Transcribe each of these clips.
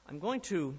I'm going to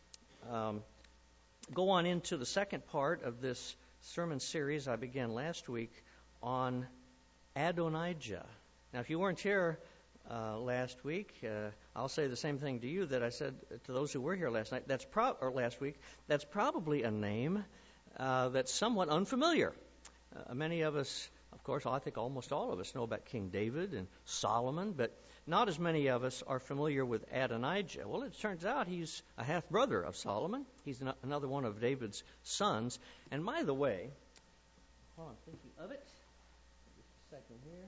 go on into the second part of this sermon series I began last week on Adonijah. Now, if you weren't here last week, I'll say the same thing to you that I said to those who were here last night. Last week. That's probably a name that's somewhat unfamiliar. Many of us, of course, I think almost all of us know about King David and Solomon, but not as many of us are familiar with Adonijah. Well, it turns out he's a half-brother of Solomon. He's another one of David's sons. And by the way, while I'm thinking of it, just a second here.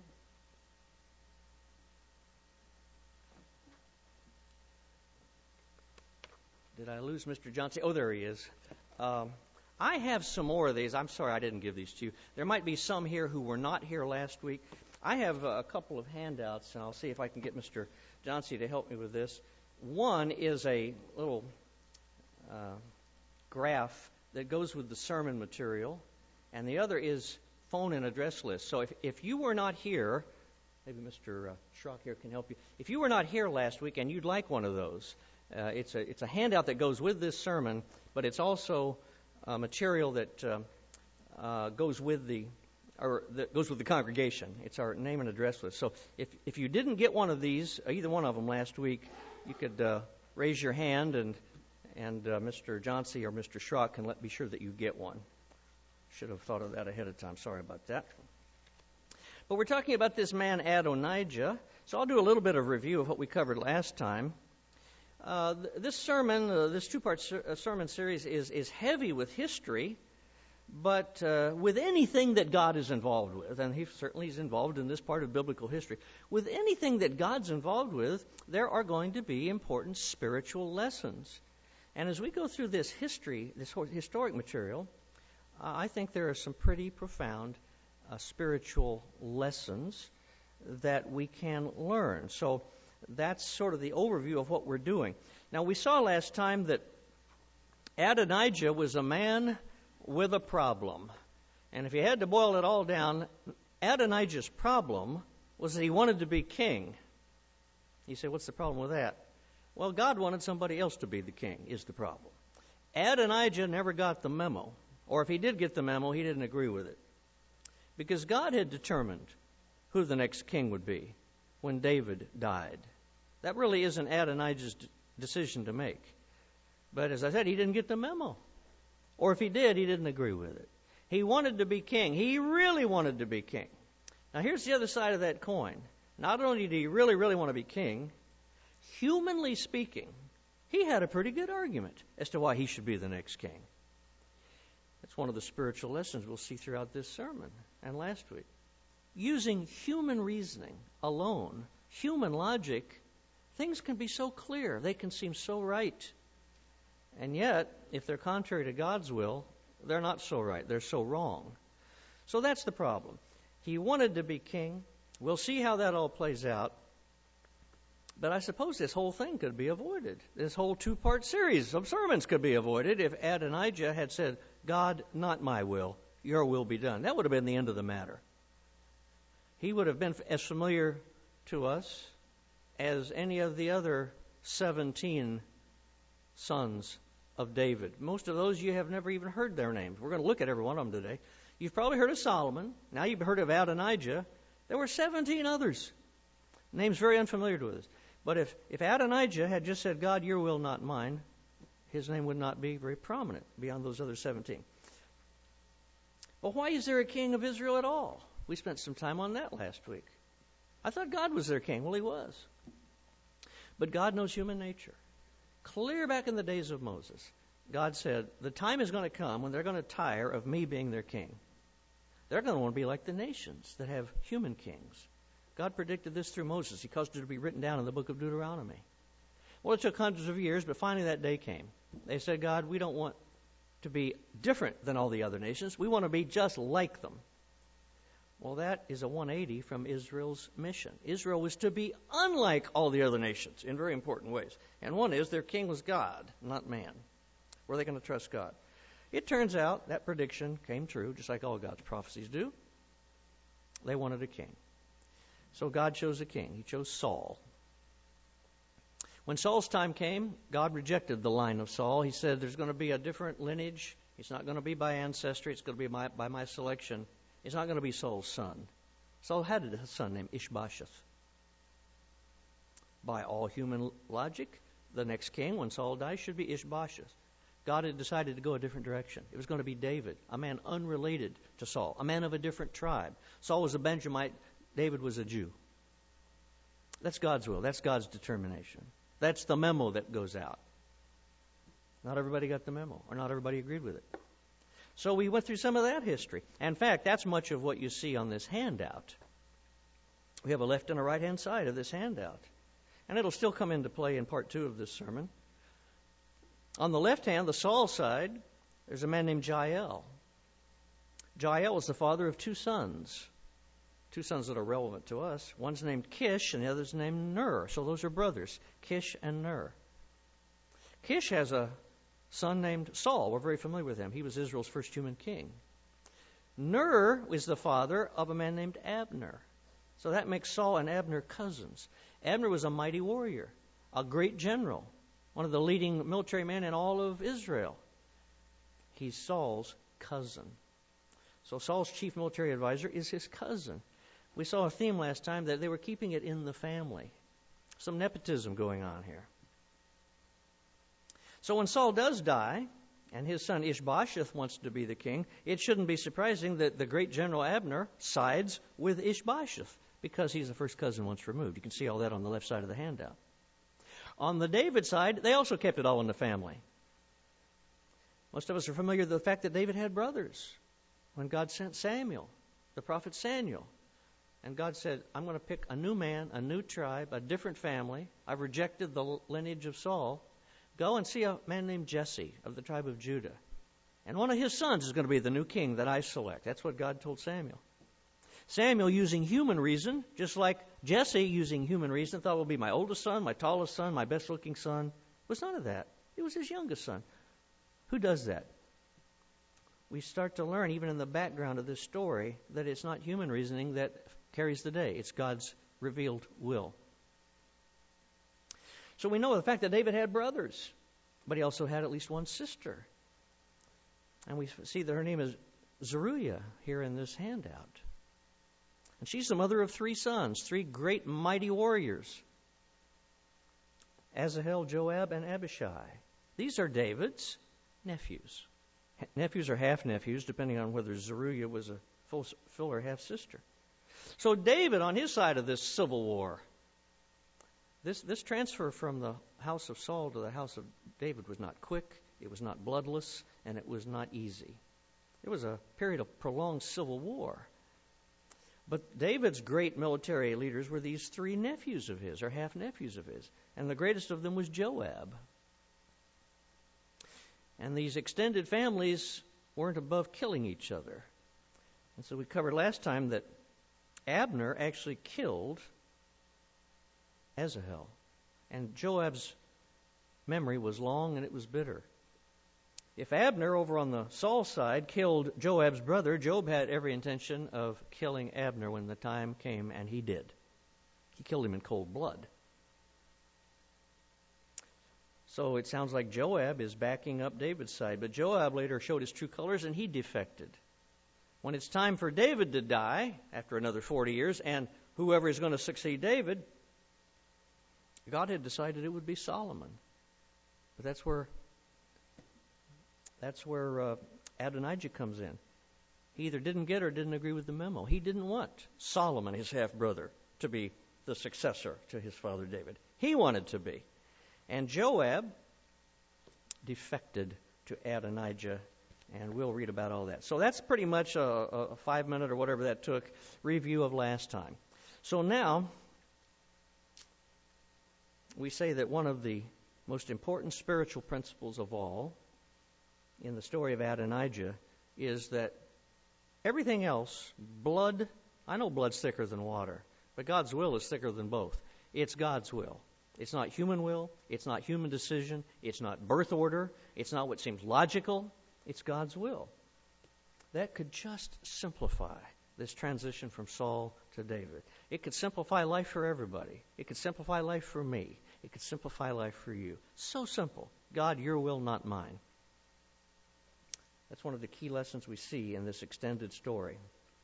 Did I lose Mr. Johnson? Oh, there he is. I have some more of these. I'm sorry I didn't give these to you. There might be some here who were not here last week. I have a couple of handouts, and I'll see if I can get Mr. Johnson to help me with this. One is a little graph that goes with the sermon material, and the other is phone and address list. So if you were not here, maybe Mr. Schrock here can help you. If you were not here last week and you'd like one of those, it's a handout that goes with this sermon, but it's also material that goes with the congregation. It's our name and address list. So if you didn't get one of these, either one of them last week, you could raise your hand, and Mr. Johnson or Mr. Schrock can be sure that you get one. Should have thought of that ahead of time. Sorry about that. But we're talking about this man Adonijah. So I'll do a little bit of review of what we covered last time. This sermon, this two-part sermon series is heavy with history, but with anything that God is involved with, and he certainly is involved in this part of biblical history, with anything that God's involved with, there are going to be important spiritual lessons. And as we go through this history, this historic material, I think there are some pretty profound spiritual lessons that we can learn. So that's sort of the overview of what we're doing. Now, we saw last time that Adonijah was a man with a problem. And if you had to boil it all down, Adonijah's problem was that he wanted to be king. You say, what's the problem with that? Well, God wanted somebody else to be the king, is the problem. Adonijah never got the memo. Or if he did get the memo, he didn't agree with it. Because God had determined who the next king would be when David died. That really isn't Adonijah's decision to make. But as I said, he didn't get the memo. Or if he did, he didn't agree with it. He wanted to be king. He really wanted to be king. Now here's the other side of that coin. Not only did he really, really want to be king, humanly speaking, he had a pretty good argument as to why he should be the next king. That's one of the spiritual lessons we'll see throughout this sermon and last week. Using human reasoning alone, human logic, things can be so clear. They can seem so right. And yet, if they're contrary to God's will, they're not so right. They're so wrong. So that's the problem. He wanted to be king. We'll see how that all plays out. But I suppose this whole thing could be avoided. This whole two-part series of sermons could be avoided if Adonijah had said, God, not my will, your will be done. That would have been the end of the matter. He would have been as familiar to us as any of the other 17 sons of David. Most of those you have never even heard their names. We're going to look at every one of them today. You've probably heard of Solomon. Now you've heard of Adonijah. There were 17 others. Names very unfamiliar to us. But if Adonijah had just said, God, your will, not mine, his name would not be very prominent beyond those other 17. Well, why is there a king of Israel at all? We spent some time on that last week. I thought God was their king. Well, he was. But God knows human nature. Clear back in the days of Moses, God said, the time is going to come when they're going to tire of me being their king. They're going to want to be like the nations that have human kings. God predicted this through Moses. He caused it to be written down in the book of Deuteronomy. Well, it took hundreds of years, but finally that day came. They said, God, we don't want to be different than all the other nations. We want to be just like them. Well, that is a 180 from Israel's mission. Israel was to be unlike all the other nations in very important ways. And one is their king was God, not man. Were they going to trust God? It turns out that prediction came true, just like all God's prophecies do. They wanted a king. So God chose a king. He chose Saul. When Saul's time came, God rejected the line of Saul. He said there's going to be a different lineage. It's not going to be by ancestry. It's going to be by my selection. It's not going to be Saul's son. Saul had a son named Ishbosheth. By all human logic, the next king, when Saul dies, should be Ishbosheth. God had decided to go a different direction. It was going to be David, a man unrelated to Saul, a man of a different tribe. Saul was a Benjamite. David was a Jew. That's God's will. That's God's determination. That's the memo that goes out. Not everybody got the memo, or not everybody agreed with it. So we went through some of that history. In fact, that's much of what you see on this handout. We have a left and a right-hand side of this handout. And it'll still come into play in part 2 of this sermon. On the left hand, the Saul side, there's a man named Jael. Jael was the father of 2 sons. 2 sons that are relevant to us. One's named Kish and the other's named Ner. So those are brothers, Kish and Ner. Kish has a son named Saul. We're very familiar with him. He was Israel's first human king. Ner is the father of a man named Abner. So that makes Saul and Abner cousins. Abner was a mighty warrior, a great general, one of the leading military men in all of Israel. He's Saul's cousin. So Saul's chief military advisor is his cousin. We saw a theme last time that they were keeping it in the family. Some nepotism going on here. So when Saul does die, and his son Ishbosheth wants to be the king, it shouldn't be surprising that the great general Abner sides with Ishbosheth, because he's the first cousin once removed. You can see all that on the left side of the handout. On the David side, they also kept it all in the family. Most of us are familiar with the fact that David had brothers. When God sent Samuel, the prophet Samuel, and God said, I'm going to pick a new man, a new tribe, a different family. I've rejected the lineage of Saul. Go and see a man named Jesse of the tribe of Judah. And one of his sons is going to be the new king that I select. That's what God told Samuel. Samuel, using human reason, just like Jesse using human reason, thought it would be my oldest son, my tallest son, my best-looking son. It was none of that. It was his youngest son. Who does that? We start to learn, even in the background of this story, that it's not human reasoning that carries the day. It's God's revealed will. So we know the fact that David had brothers, but he also had at least one sister. And we see that her name is Zeruiah here in this handout. And she's the mother of 3 sons, 3 great mighty warriors. Asahel, Joab, and Abishai. These are David's nephews. Nephews or half-nephews, depending on whether Zeruiah was a full or half-sister. So David, on his side of this civil war, this transfer from the house of Saul to the house of David was not quick, it was not bloodless, and it was not easy. It was a period of prolonged civil war. But David's great military leaders were these 3 nephews of his, or half-nephews of his. And the greatest of them was Joab. And these extended families weren't above killing each other. And so we covered last time that Abner actually killed Asahel. And Joab's memory was long and it was bitter. If Abner, over on the Saul side, killed Joab's brother, Joab had every intention of killing Abner when the time came, and he did. He killed him in cold blood. So it sounds like Joab is backing up David's side, but Joab later showed his true colors, and he defected. When it's time for David to die, after another 40 years, and whoever is going to succeed David, God had decided it would be Solomon. But that's where Adonijah comes in. He either didn't get or didn't agree with the memo. He didn't want Solomon, his half-brother, to be the successor to his father David. He wanted to be. And Joab defected to Adonijah, and we'll read about all that. So that's pretty much a 5-minute or whatever that took review of last time. So now we say that one of the most important spiritual principles of all in the story of Adonijah is that everything else, blood, I know blood's thicker than water, but God's will is thicker than both. It's God's will. It's not human will. It's not human decision. It's not birth order. It's not what seems logical. It's God's will. That could just simplify this transition from Saul to David. It could simplify life for everybody. It could simplify life for me. it could simplify life for you. So simple. God, your will, not mine. That's one of the key lessons we see in this extended story.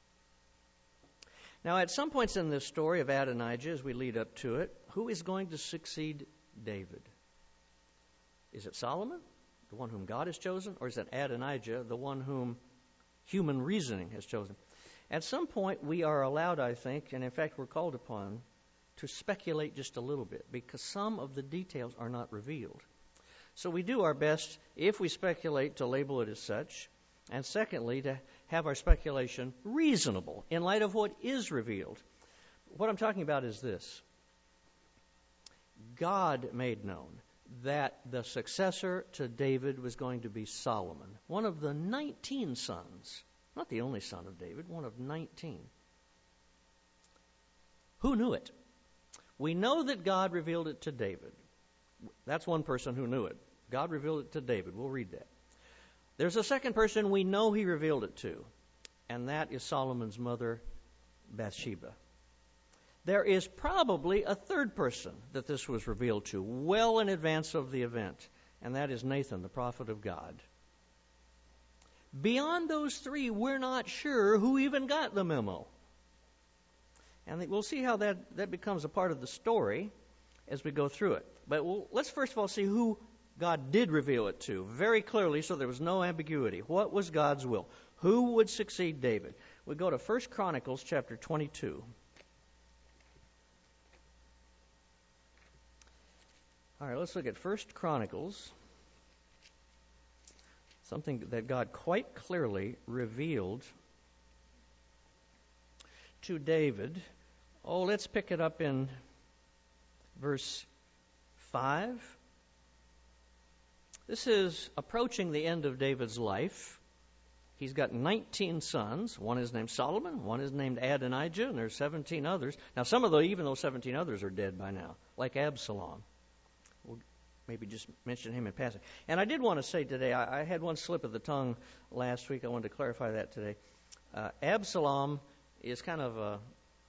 Now, at some points in this story of Adonijah, as we lead up to it, who is going to succeed David? Is it Solomon, the one whom God has chosen, or is it Adonijah, the one whom human reasoning has chosen? At some point, we are allowed, I think, and in fact we're called upon, to speculate just a little bit, because some of the details are not revealed. So we do our best, if we speculate, to label it as such, and secondly, to have our speculation reasonable in light of what is revealed. What I'm talking about is this. God made known that the successor to David was going to be Solomon, one of the 19 sons, not the only son of David, one of 19. Who knew it? We know that God revealed it to David. That's one person who knew it. God revealed it to David. We'll read that. There's a second person we know he revealed it to, and that is Solomon's mother, Bathsheba. There is probably a third person that this was revealed to, well in advance of the event, and that is Nathan, the prophet of God. Beyond those three, we're not sure who even got the memo. And we'll see how that becomes a part of the story as we go through it. But let's first of all see who God did reveal it to very clearly, so there was no ambiguity. What was God's will? Who would succeed David? We go to 1 Chronicles chapter 22. All right, let's look at 1 Chronicles, something that God quite clearly revealed to David. Oh, let's pick it up in verse 5. This is approaching the end of David's life. He's got 19 sons. One is named Solomon, one is named Adonijah, and there's 17 others. Now, even those 17 others are dead by now, like Absalom. We'll maybe just mention him in passing. And I did want to say today, I had one slip of the tongue last week. I wanted to clarify that today. Absalom is kind of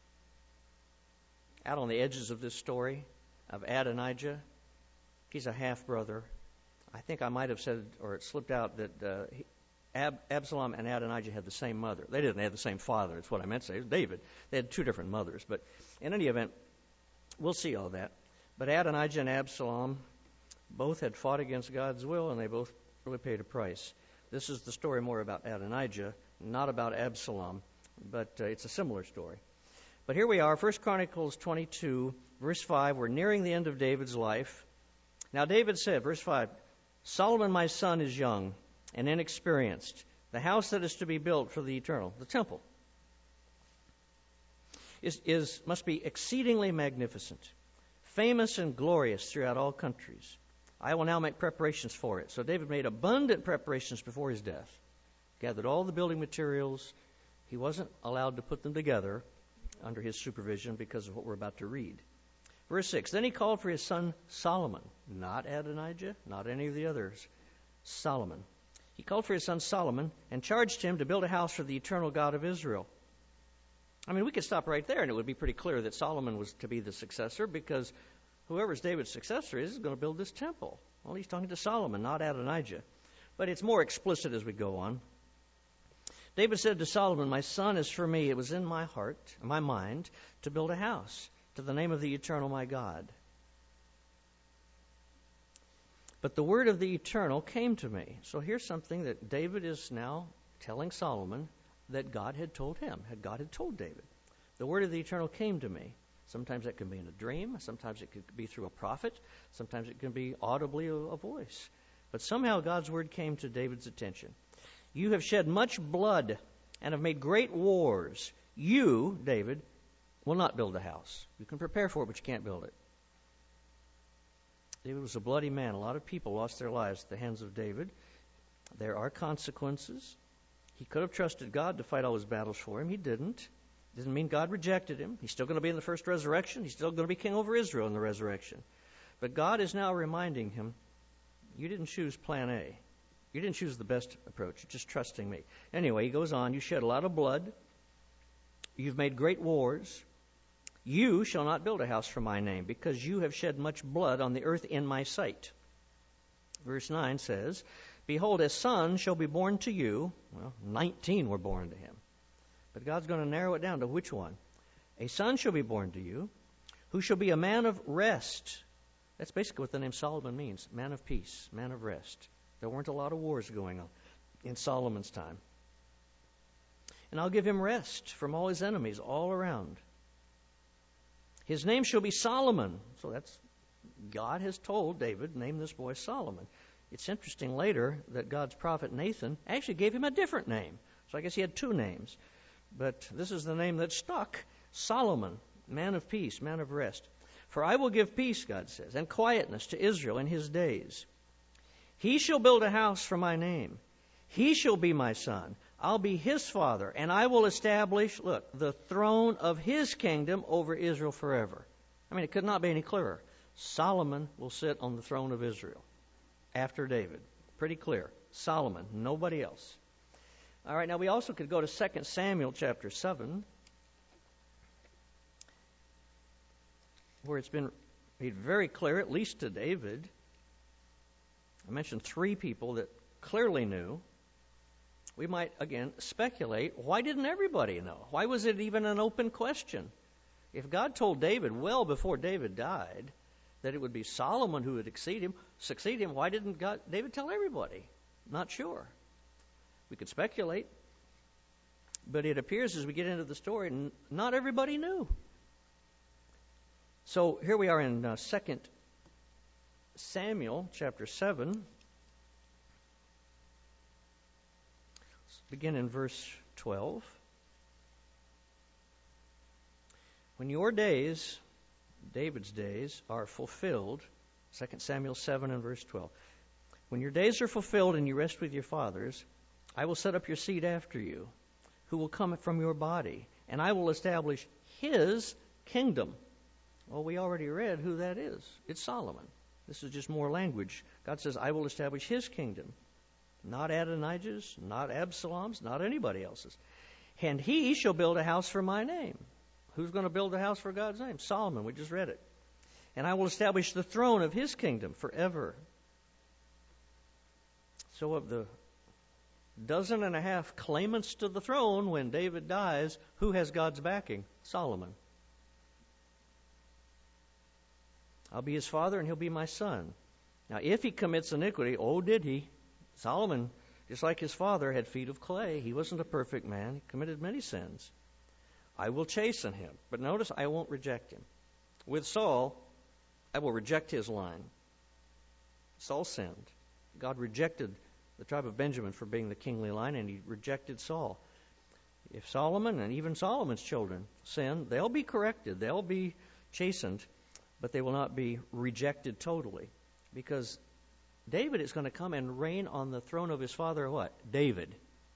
out on the edges of this story of Adonijah. He's a half-brother. I think I might have said, or it slipped out, that Absalom and Adonijah had the same mother. They didn't have the same father. That's what I meant to say. It was David. They had two different mothers. But in any event, we'll see all that. But Adonijah and Absalom both had fought against God's will, and they both really paid a price. This is the story more about Adonijah, not about Absalom, but it's a similar story. But here we are, 1 Chronicles 22, verse 5. We're nearing the end of David's life. Now David said, verse 5, Solomon my son is young and inexperienced. The house that is to be built for the eternal, the temple, must be exceedingly magnificent, famous and glorious throughout all countries. I will now make preparations for it. So David made abundant preparations before his death, gathered all the building materials. He wasn't allowed to put them together under his supervision because of what we're about to read. Verse 6, then he called for his son Solomon, not Adonijah, not any of the others, Solomon. He called for his son Solomon and charged him to build a house for the eternal God of Israel. I mean, we could stop right there and it would be pretty clear that Solomon was to be the successor, because whoever's David's successor is going to build this temple. Well, he's talking to Solomon, not Adonijah. But it's more explicit as we go on. David said to Solomon, my son is for me. It was in my heart, my mind, to build a house to the name of the eternal my God. But the word of the eternal came to me. So here's something that David is now telling Solomon that God had told him, God had told David. The word of the eternal came to me. Sometimes that can be in a dream. Sometimes it could be through a prophet. Sometimes it can be audibly a voice. But somehow God's word came to David's attention. You have shed much blood and have made great wars. You, David, will not build a house. You can prepare for it, but you can't build it. David was a bloody man. A lot of people lost their lives at the hands of David. There are consequences. He could have trusted God to fight all his battles for him. He didn't. Doesn't mean God rejected him. He's still going to be in the first resurrection. He's still going to be king over Israel in the resurrection. But God is now reminding him, you didn't choose plan A. You didn't choose the best approach. You're just trusting me. Anyway, he goes on. You shed a lot of blood. You've made great wars. You shall not build a house for my name, because you have shed much blood on the earth in my sight. Verse 9 says, Behold, a son shall be born to you. Well, 19 were born to him. But God's going to narrow it down to which one? A son shall be born to you, who shall be a man of rest. That's basically what the name Solomon means, man of peace, man of rest. There weren't a lot of wars going on in Solomon's time. And I'll give him rest from all his enemies all around. His name shall be Solomon. So that's, God has told David, name this boy Solomon. It's interesting later that God's prophet Nathan actually gave him a different name. So I guess he had two names. But this is the name that stuck, Solomon, man of peace, man of rest. For I will give peace, God says, and quietness to Israel in his days. He shall build a house for my name. He shall be my son. I'll be his father, and I will establish, look, the throne of his kingdom over Israel forever. I mean, it could not be any clearer. Solomon will sit on the throne of Israel after David. Pretty clear. Solomon, nobody else. All right, now we also could go to 2 Samuel chapter 7, where it's been made very clear, at least to David. I mentioned three people that clearly knew. We might, again, speculate, why didn't everybody know? Why was it even an open question? If God told David well before David died that it would be Solomon who would succeed him, why didn't David tell everybody? Not sure. We could speculate. But it appears as we get into the story, not everybody knew. So here we are in 2 Samuel chapter 7. Let's begin in verse 12. When your days, David's days, are fulfilled, 2 Samuel 7 and verse 12. When your days are fulfilled and you rest with your fathers, I will set up your seed after you, who will come from your body, and I will establish his kingdom. Well, we already read who that is. It's Solomon. This is just more language. God says, I will establish his kingdom. Not Adonijah's, not Absalom's, not anybody else's. And he shall build a house for my name. Who's going to build a house for God's name? Solomon. We just read it. And I will establish the throne of his kingdom forever. So of the 12 claimants to the throne when David dies, who has God's backing? Solomon. I'll be his father and he'll be my son. Now, if he commits iniquity, oh, did he? Solomon, just like his father, had feet of clay. He wasn't a perfect man. He committed many sins. I will chasten him. But notice, I won't reject him. With Saul, I will reject his line. Saul sinned. God rejected the tribe of Benjamin for being the kingly line, and he rejected Saul. If Solomon and even Solomon's children sin, they'll be corrected. They'll be chastened, but they will not be rejected totally. Because David is going to come and reign on the throne of his father, what? David.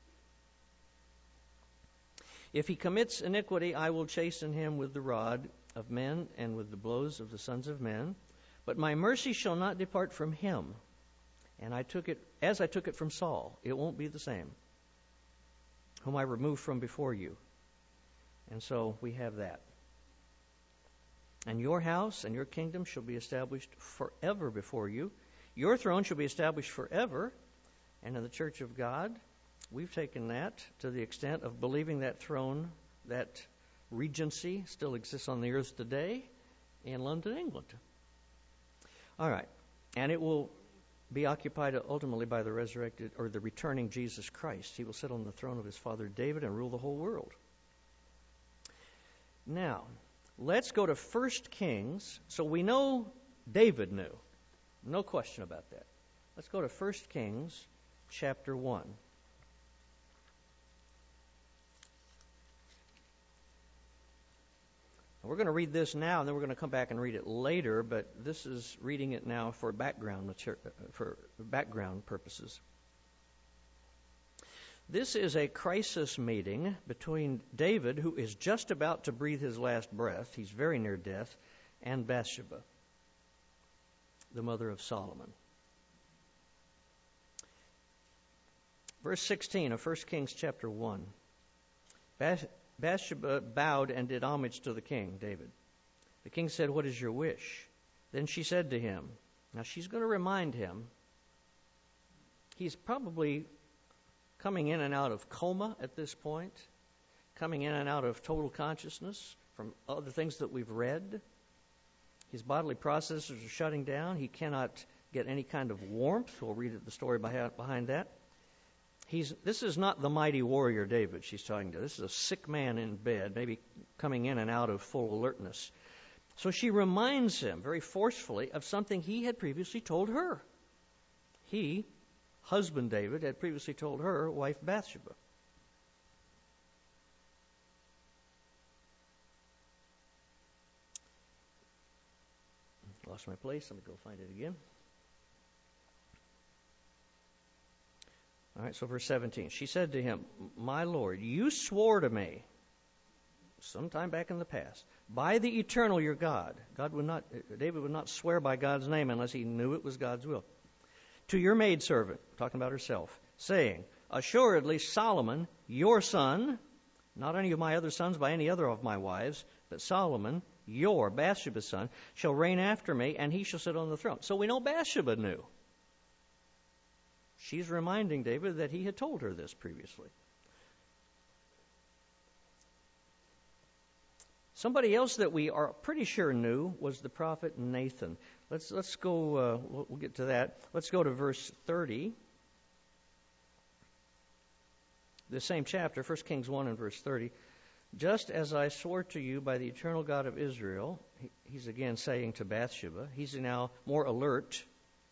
If he commits iniquity, I will chasten him with the rod of men and with the blows of the sons of men. But my mercy shall not depart from him. And I took it, as I took it from Saul, it won't be the same, whom I removed from before you. And so we have that. And your house and your kingdom shall be established forever before you. Your throne shall be established forever. And in the church of God, we've taken that to the extent of believing that throne, that regency, still exists on the earth today in London, England. All right. And it will be occupied ultimately by the resurrected or the returning Jesus Christ. He will sit on the throne of his father David and rule the whole world. Now, let's go to 1 Kings. So we know David knew. No question about that. Let's go to 1 Kings chapter 1. We're going to read this now, and then we're going to come back and read it later, but this is reading it now for background purposes. This is a crisis meeting between David, who is just about to breathe his last breath, he's very near death, and Bathsheba, the mother of Solomon. Verse 16 of 1 Kings chapter 1. Bathsheba bowed and did homage to the king, David. The king said, "What is your wish?" Then she said to him, now she's going to remind him, he's probably coming in and out of coma at this point, coming in and out of total consciousness from other things that we've read. His bodily processes are shutting down. He cannot get any kind of warmth. We'll read the story behind that. This is not the mighty warrior David she's talking to. This is a sick man in bed, maybe coming in and out of full alertness. So she reminds him very forcefully of something he had previously told her. He, husband David, had previously told her wife Bathsheba. Lost my place. Let me go find it again. All right, so verse 17. She said to him, "My Lord, you swore to me sometime back in the past, by the eternal your God." David would not swear by God's name unless he knew it was God's will. "To your maidservant," talking about herself, saying, "Assuredly Solomon, your son, not any of my other sons by any other of my wives, but Solomon, your Bathsheba's son, shall reign after me, and he shall sit on the throne." So we know Bathsheba knew. She's reminding David that he had told her this previously. Somebody else that we are pretty sure knew was the prophet Nathan. Let's go. We'll get to that. Let's go to verse 30. The same chapter, 1 Kings 1 and verse 30. "Just as I swore to you by the eternal God of Israel," he's again saying to Bathsheba. He's now more alert.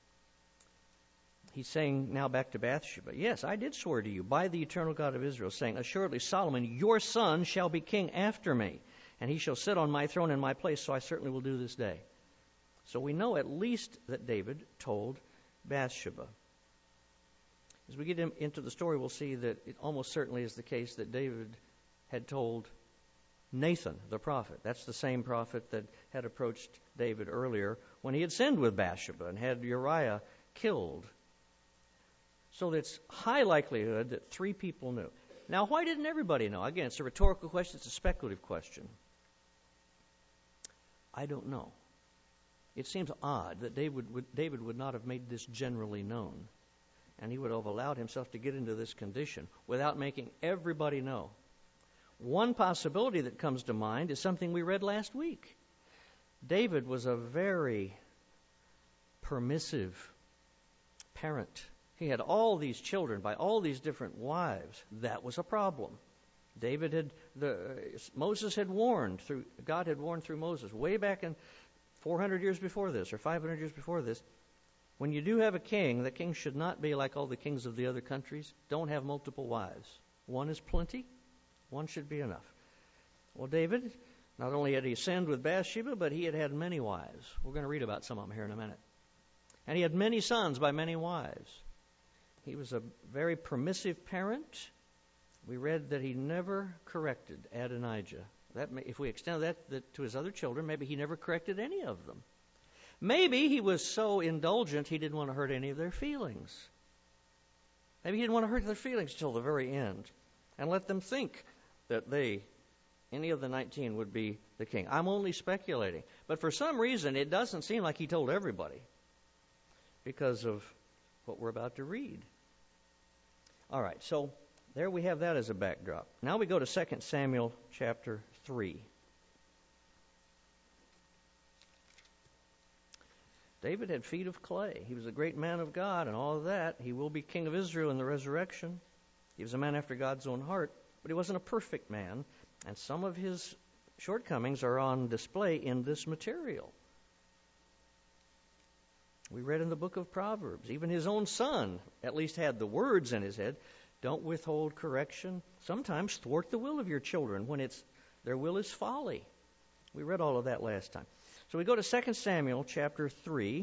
He's saying now back to Bathsheba, "Yes, I did swear to you by the eternal God of Israel, saying, Assuredly Solomon, your son, shall be king after me, and he shall sit on my throne in my place, so I certainly will do this day." So we know at least that David told Bathsheba. As we get into the story, we'll see that it almost certainly is the case that David had told Nathan, the prophet. That's the same prophet that had approached David earlier when he had sinned with Bathsheba and had Uriah killed. So it's high likelihood that 3 people knew. Now, why didn't everybody know? Again, it's a rhetorical question. It's a speculative question. I don't know. It seems odd that David would not have made this generally known, and he would have allowed himself to get into this condition without making everybody know. One possibility that comes to mind is something we read last week. David was a very permissive parent. He had all these children by all these different wives. That was a problem. Moses had warned God had warned through Moses way back in 400 years before this or 500 years before this. When you do have a king, the king should not be like all the kings of the other countries. Don't have multiple wives. One is plenty. One should be enough. Well, David, not only had he sinned with Bathsheba, but he had many wives. We're going to read about some of them here in a minute. And he had many sons by many wives. He was a very permissive parent. We read that he never corrected Adonijah. If we extend that to his other children, maybe he never corrected any of them. Maybe he was so indulgent he didn't want to hurt any of their feelings. Maybe he didn't want to hurt their feelings until the very end and let them think that any of the 19 would be the king. I'm only speculating. But for some reason, it doesn't seem like he told everybody because of what we're about to read. All right, so there we have that as a backdrop. Now we go to 2 Samuel chapter 3. David had feet of clay. He was a great man of God and all of that. He will be king of Israel in the resurrection. He was a man after God's own heart, but he wasn't a perfect man, and some of his shortcomings are on display in this material. We read in the book of Proverbs, even his own son at least had the words in his head, "Don't withhold correction. Sometimes thwart the will of your children when their will is folly." We read all of that last time. So we go to 2 Samuel chapter 3.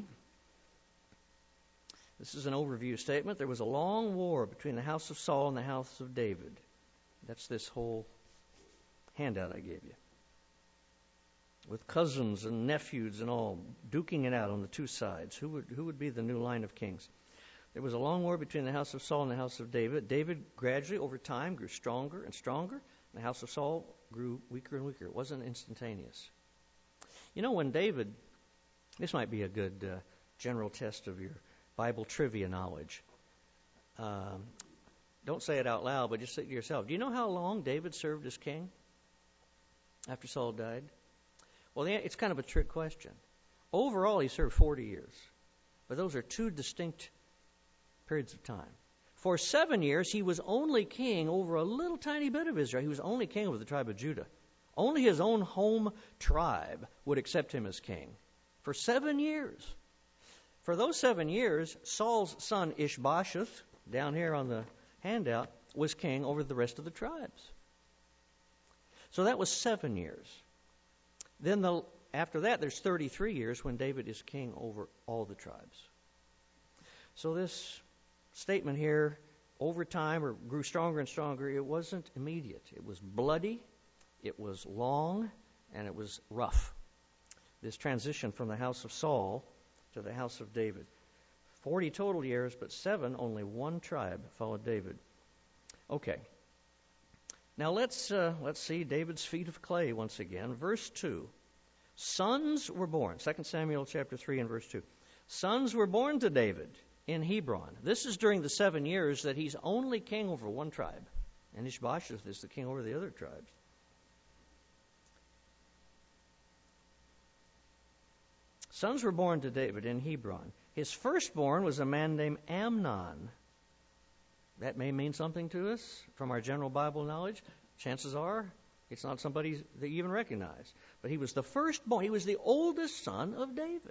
This is an overview statement. There was a long war between the house of Saul and the house of David. That's this whole handout I gave you, with cousins and nephews and all duking it out on the 2 sides. Who would be the new line of kings? There was a long war between the house of Saul and the house of David. David gradually, over time, grew stronger and stronger. The house of Saul grew weaker and weaker. It wasn't instantaneous. You know, when David, this might be a good general test of your Bible trivia knowledge. Don't say it out loud, but just say it to yourself. Do you know how long David served as king after Saul died? Well, it's kind of a trick question. Overall, he served 40 years. But those are two distinct periods of time. For 7 years, he was only king over a little tiny bit of Israel. He was only king over the tribe of Judah. Only his own home tribe would accept him as king. For 7 years. For those 7 years, Saul's son Ishbosheth, down here on the handout, was king over the rest of the tribes. So that was 7 years. Then after that, there's 33 years when David is king over all the tribes. So this statement here, over time, or grew stronger and stronger, it wasn't immediate. It was bloody, it was long, and it was rough. This transition from the house of Saul to the house of David. 40 total years, but 7, only one tribe followed David. Okay. Now let's see David's feet of clay once again. Verse 2. Sons were born. 2 Samuel chapter 3 and verse 2. Sons were born to David in Hebron. This is during the 7 years that he's only king over one tribe. And Ishbosheth is the king over the other tribes. Sons were born to David in Hebron. His firstborn was a man named Amnon. That may mean something to us from our general Bible knowledge. Chances are it's not somebody that you even recognize. But he was the firstborn. He was the oldest son of David.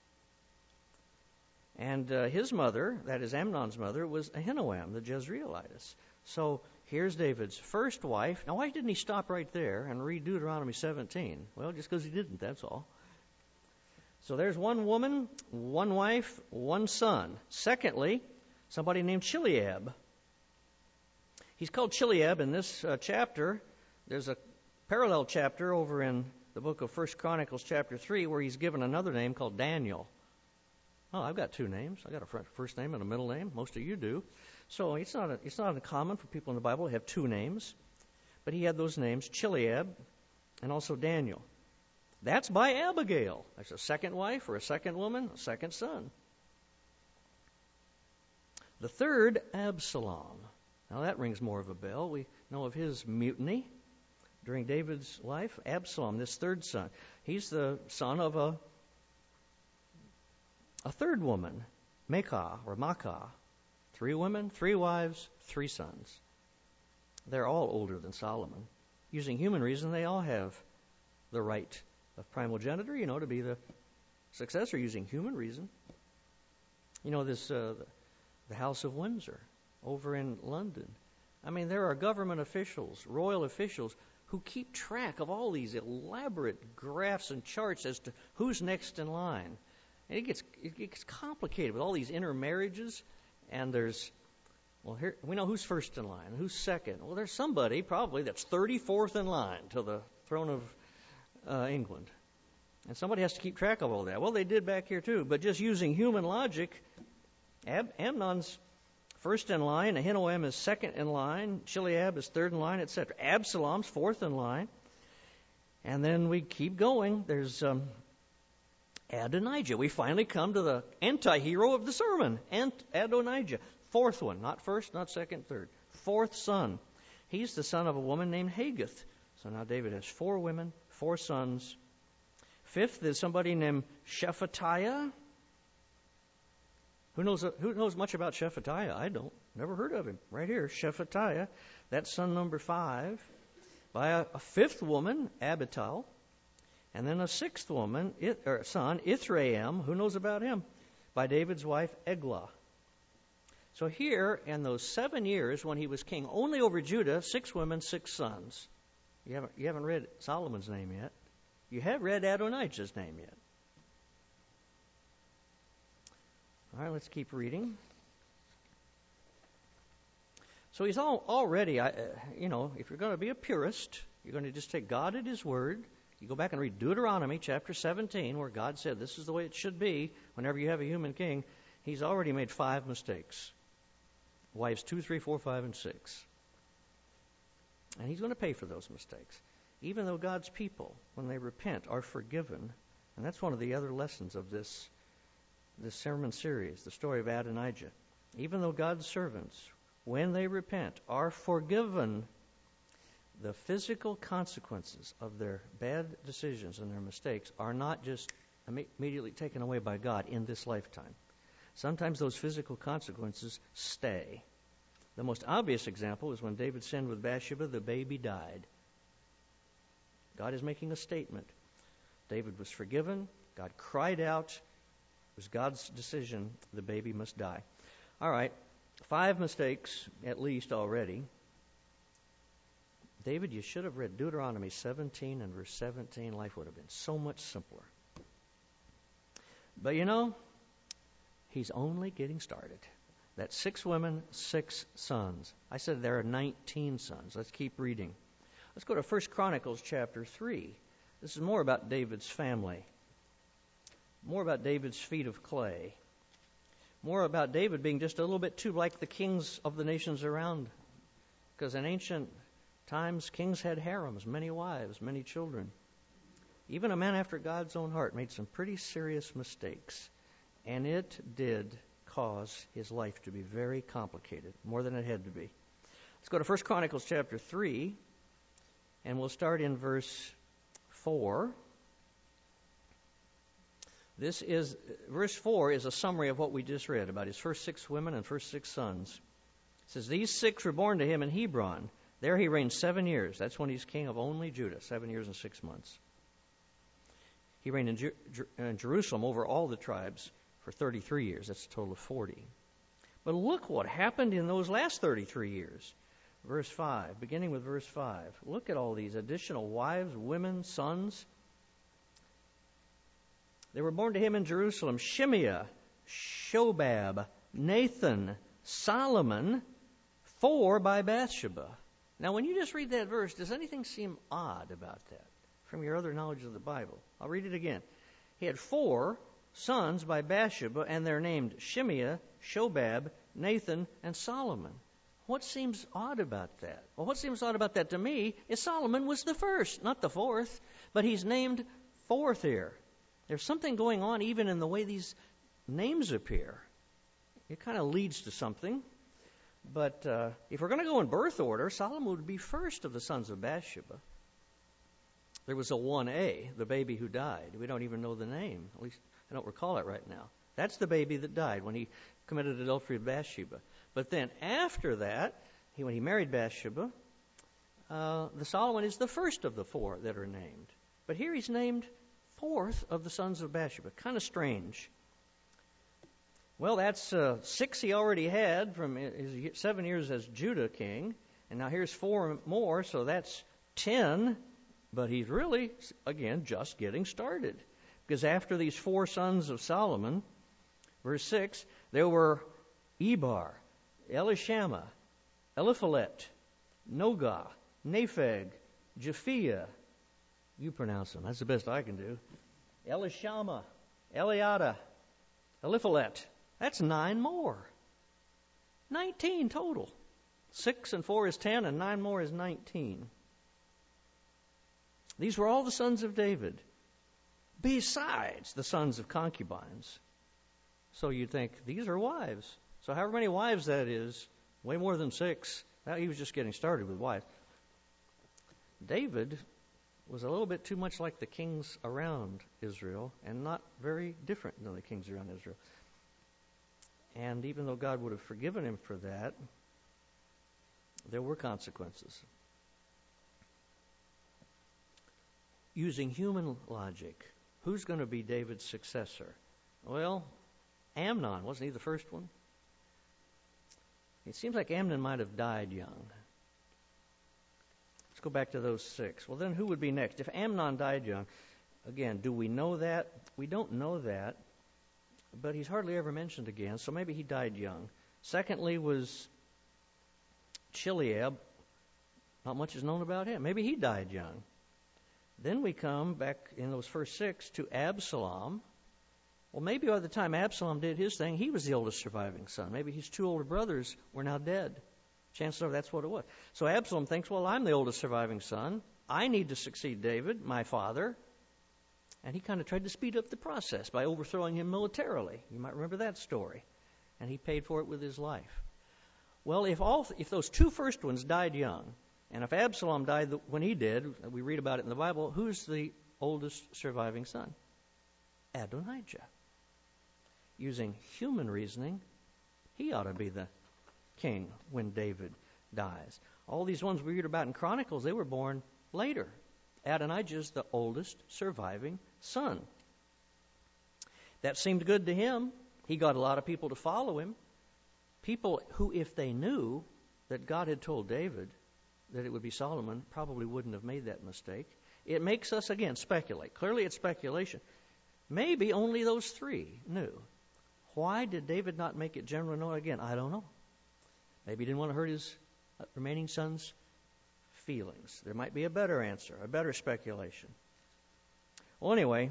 And his mother, that is Amnon's mother, was Ahinoam, the Jezreelitess. So here's David's first wife. Now, why didn't he stop right there and read Deuteronomy 17? Well, just because he didn't, that's all. So there's one woman, one wife, one son. Secondly, somebody named Chileab. He's called Chileab in this chapter. There's a parallel chapter over in the book of 1 Chronicles chapter 3 where he's given another name called Daniel. Oh, I've got two names. I've got a first name and a middle name. Most of you do. So it's not uncommon for people in the Bible to have two names. But he had those names, Chileab and also Daniel. That's by Abigail. That's a second wife or a second woman, a second son. The third, Absalom. Now that rings more of a bell. We know of his mutiny during David's life. Absalom, this third son. He's the son of a third woman, Maacah. 3 women, 3 wives, 3 sons. They're all older than Solomon. Using human reason, they all have the right of primogeniture, to be the successor using human reason. This the House of Windsor over in London. I mean, there are government officials, royal officials, who keep track of all these elaborate graphs and charts as to who's next in line. And it gets complicated with all these intermarriages, and here we know who's first in line, who's second. Well, there's somebody probably that's 34th in line to the throne of England. And somebody has to keep track of all that. Well, they did back here too, but just using human logic, Amnon's first in line, Ahinoam is second in line, Chileab is third in line, etc. Absalom's fourth in line. And then we keep going. There's Adonijah. We finally come to the anti-hero of the sermon, Adonijah. Fourth one, not first, not second, third. Fourth son. He's the son of a woman named Haggith. So now David has 4 women, 4 sons. Fifth is somebody named Shephatiah. Who knows much about Shephatiah? I don't. Never heard of him. Right here, Shephatiah. That's son number 5. By a 5th woman, Abital. And then a 6th woman, son, Ithraim. Who knows about him? By David's wife, Eglah. So here, in those 7 years when he was king only over Judah, 6 women, 6 sons. You haven't read Solomon's name yet. You have read Adonijah's name yet. All right, let's keep reading. So he's already, if you're going to be a purist, you're going to just take God at his word. You go back and read Deuteronomy chapter 17, where God said this is the way it should be whenever you have a human king. He's already made 5 mistakes. Wives 2, 3, 4, 5, and 6. And he's going to pay for those mistakes. Even though God's people, when they repent, are forgiven, And that's one of the other lessons of this sermon series, the story of Adonijah. Even though God's servants, when they repent, are forgiven, the physical consequences of their bad decisions and their mistakes are not just immediately taken away by God in this lifetime. Sometimes those physical consequences stay. The most obvious example is when David sinned with Bathsheba, the baby died. God is making a statement. David was forgiven. God cried out. It was God's decision. The baby must die. All right, 5 mistakes at least already. David, you should have read Deuteronomy 17 and verse 17. Life would have been so much simpler. But he's only getting started. That's 6 women, 6 sons. I said there are 19 sons. Let's keep reading. Let's go to 1 Chronicles chapter 3. This is more about David's family. More about David's feet of clay. More about David being just a little bit too like the kings of the nations around. Because in ancient times, kings had harems, many wives, many children. Even a man after God's own heart made some pretty serious mistakes. And it did cause his life to be very complicated, more than it had to be. Let's go to 1 Chronicles chapter 3, and we'll start in verse 4. Verse 4 is a summary of what we just read about his first 6 women and first 6 sons. It says, these 6 were born to him in Hebron. There he reigned 7 years. That's when he's king of only Judah, 7 years and 6 months. He reigned in Jerusalem over all the tribes for 33 years. That's a total of 40. But look what happened in those last 33 years. Verse 5, beginning with verse 5. Look at all these additional wives, women, sons. They were born to him in Jerusalem: Shimea, Shobab, Nathan, Solomon, 4 by Bathsheba. Now, when you just read that verse, does anything seem odd about that from your other knowledge of the Bible? I'll read it again. He had 4 sons by Bathsheba, and they're named Shimea, Shobab, Nathan, and Solomon. What seems odd about that? Well, what seems odd about that to me is Solomon was the first, not the 4th, but he's named 4th here. There's something going on even in the way these names appear. It kind of leads to something. But if we're going to go in birth order, Solomon would be first of the sons of Bathsheba. There was a 1A, the baby who died. We don't even know the name. At least I don't recall it right now. That's the baby that died when he committed adultery with Bathsheba. But then after that, when he married Bathsheba, the Solomon is the first of the 4 that are named. But here he's named 4th of the sons of Bathsheba. Kind of strange. Well, that's 6 he already had from his 7 years as Judah king. And now here's 4 more, so that's 10. But he's really, again, just getting started. Because after these 4 sons of Solomon, verse 6, there were Ebar, Elishama, Eliphalet, Nogah, Nepheg, Japhia. You pronounce them. That's the best I can do. Elishama, Eliada, Eliphalet. That's 9 more. 19 total. 6 and 4 is 10, and 9 more is 19. These were all the sons of David, besides the sons of concubines. So you'd think, these are wives. So however many wives that is, way more than 6. He was just getting started with wives. David was a little bit too much like the kings around Israel and not very different than the kings around Israel. And even though God would have forgiven him for that, there were consequences. Using human logic, who's going to be David's successor? Well, Amnon, wasn't he the first one? It seems like Amnon might have died young. Let's go back to those 6. Well, then who would be next? If Amnon died young, again, do we know that? We don't know that, but he's hardly ever mentioned again, so maybe he died young. Secondly was Chileab. Not much is known about him. Maybe he died young. Then we come back in those first 6 to Absalom. Well, maybe by the time Absalom did his thing, he was the oldest surviving son. Maybe his 2 older brothers were now dead. Chances are that's what it was. So Absalom thinks, well, I'm the oldest surviving son. I need to succeed David, my father. And he kind of tried to speed up the process by overthrowing him militarily. You might remember that story. And he paid for it with his life. Well, if those two first ones died young, and if Absalom died when he did, we read about it in the Bible, who's the oldest surviving son? Adonijah. Using human reasoning, he ought to be the king when David dies. All these ones we read about in Chronicles, they were born later. Adonijah is the oldest surviving son. That seemed good to him. He got a lot of people to follow him. People who, if they knew that God had told David that it would be Solomon, probably wouldn't have made that mistake. It makes us, again, speculate. Clearly it's speculation. Maybe only those three knew. Why did David not make it generally known again? I don't know. Maybe he didn't want to hurt his remaining son's feelings. There might be a better answer, a better speculation. Well, anyway,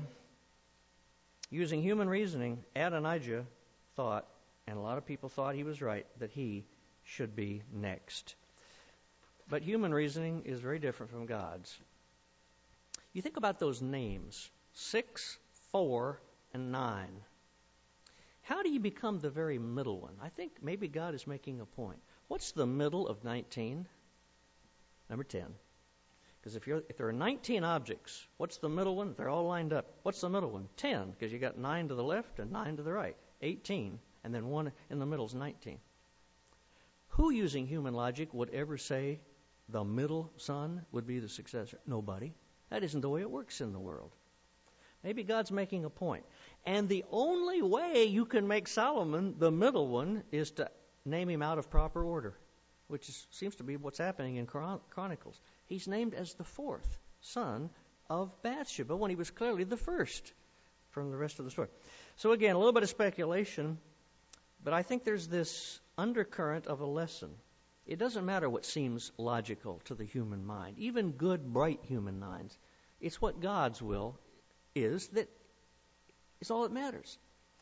using human reasoning, Adonijah thought, and a lot of people thought he was right, that he should be next. But human reasoning is very different from God's. You think about those names, 6, 4, and 9. How do you become the very middle one? I think maybe God is making a point. What's the middle of 19? Number 10. Because if there are 19 objects, what's the middle one? They're all lined up. What's the middle one? 10, because you got 9 to the left and 9 to the right. 18, and then 1 in the middle is 19. Who, using human logic, would ever say the middle son would be the successor? Nobody. That isn't the way it works in the world. Maybe God's making a point. And the only way you can make Solomon the middle one is to name him out of proper order, which seems to be what's happening in Chronicles. He's named as the fourth son of Bathsheba when he was clearly the first from the rest of the story. So again, a little bit of speculation, but I think there's this undercurrent of a lesson. It doesn't matter what seems logical to the human mind, even good, bright human minds. It's what God's will is that is all that matters.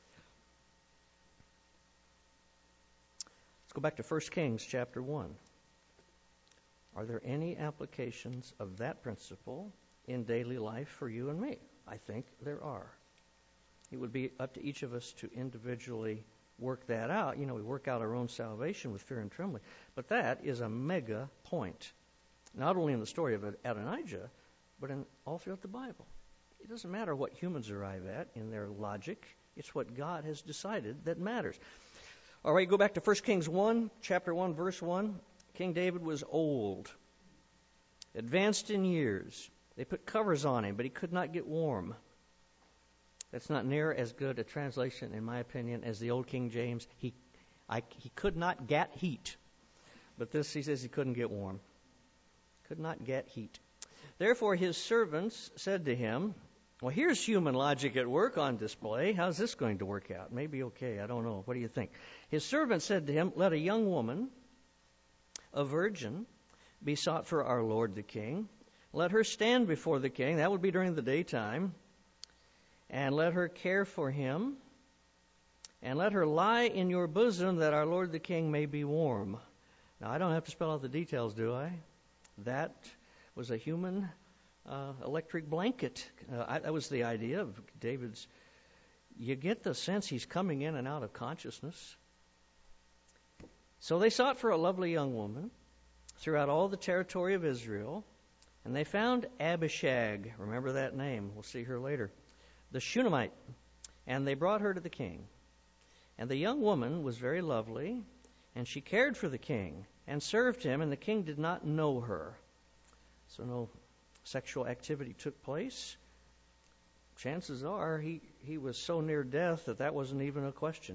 Let's go back to 1 Kings chapter 1. Are there any applications of that principle in daily life for you and me? I think there are. It would be up to each of us to individually work that out. You know, we work out our own salvation with fear and trembling. But that is a mega point, not only in the story of Adonijah, but in all throughout the Bible. It doesn't matter what humans arrive at in their logic. It's what God has decided that matters. All right, go back to 1 Kings 1, chapter 1, verse 1. King David was old, advanced in years. They put covers on him, but he could not get warm. That's not near as good a translation, in my opinion, as the old King James. He could not get heat. But this, he says, he couldn't get warm. Could not get heat. Therefore his servants said to him, well, here's human logic at work on display. How's this going to work out? Maybe okay, I don't know. What do you think? His servants said to him, let a young woman, a virgin, be sought for our Lord the king. Let her stand before the king. That would be during the daytime. And let her care for him. And let her lie in your bosom that our Lord the king may be warm. Now, I don't have to spell out the details, do I? That was a human electric blanket. That was the idea of David's. You get the sense he's coming in and out of consciousness. So they sought for a lovely young woman throughout all the territory of Israel, and they found Abishag. Remember that name. We'll see her later. The Shunammite. And they brought her to the king. And the young woman was very lovely, and she cared for the king and served him, and the king did not know her. So no sexual activity took place. Chances are he was so near death that wasn't even a question.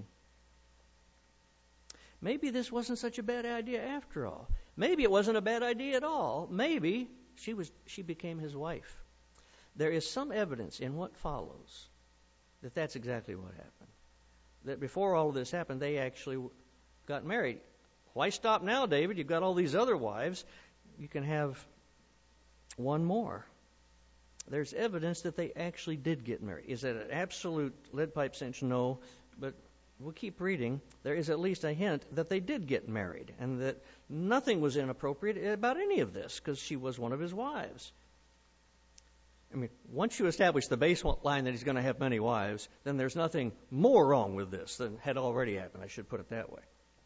Maybe this wasn't such a bad idea after all. Maybe it wasn't a bad idea at all. Maybe she became his wife. There is some evidence in what follows that that's exactly what happened. That before all of this happened, they actually got married. Why stop now, David? You've got all these other wives. You can have one more. There's evidence that they actually did get married. Is that an absolute lead pipe cinch? No, but we'll keep reading. There is at least a hint that they did get married and that nothing was inappropriate about any of this because she was one of his wives. I mean, once you establish the baseline that he's going to have many wives, then there's nothing more wrong with this than had already happened. I should put it that way.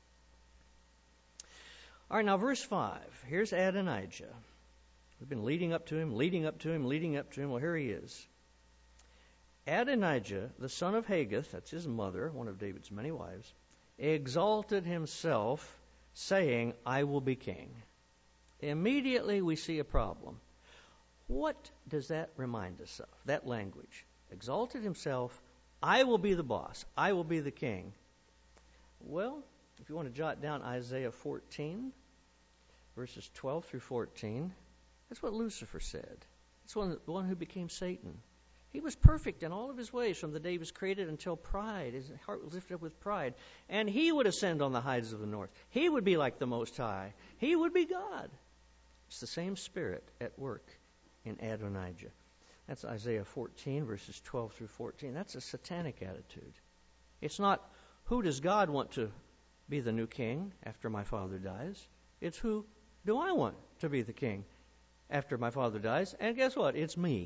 All right, now verse 5. Here's Adonijah. We've been leading up to him. Well, here he is. Adonijah, the son of Haggith, that's his mother, one of David's many wives, exalted himself, saying, I will be king. Immediately we see a problem. What does that remind us of? That language. Exalted himself, I will be the boss. I will be the king. Well, if you want to jot down Isaiah 14, verses 12 through 14, that's what Lucifer said. It's the one who became Satan. He was perfect in all of his ways from the day he was created until pride. His heart was lifted up with pride. And he would ascend on the heights of the north. He would be like the Most High. He would be God. It's the same spirit at work in Adonijah. That's Isaiah 14, verses 12 through 14. That's a satanic attitude. It's not, who does God want to be the new king after my father dies? It's, who do I want to be the king after my father dies? And guess what? It's me.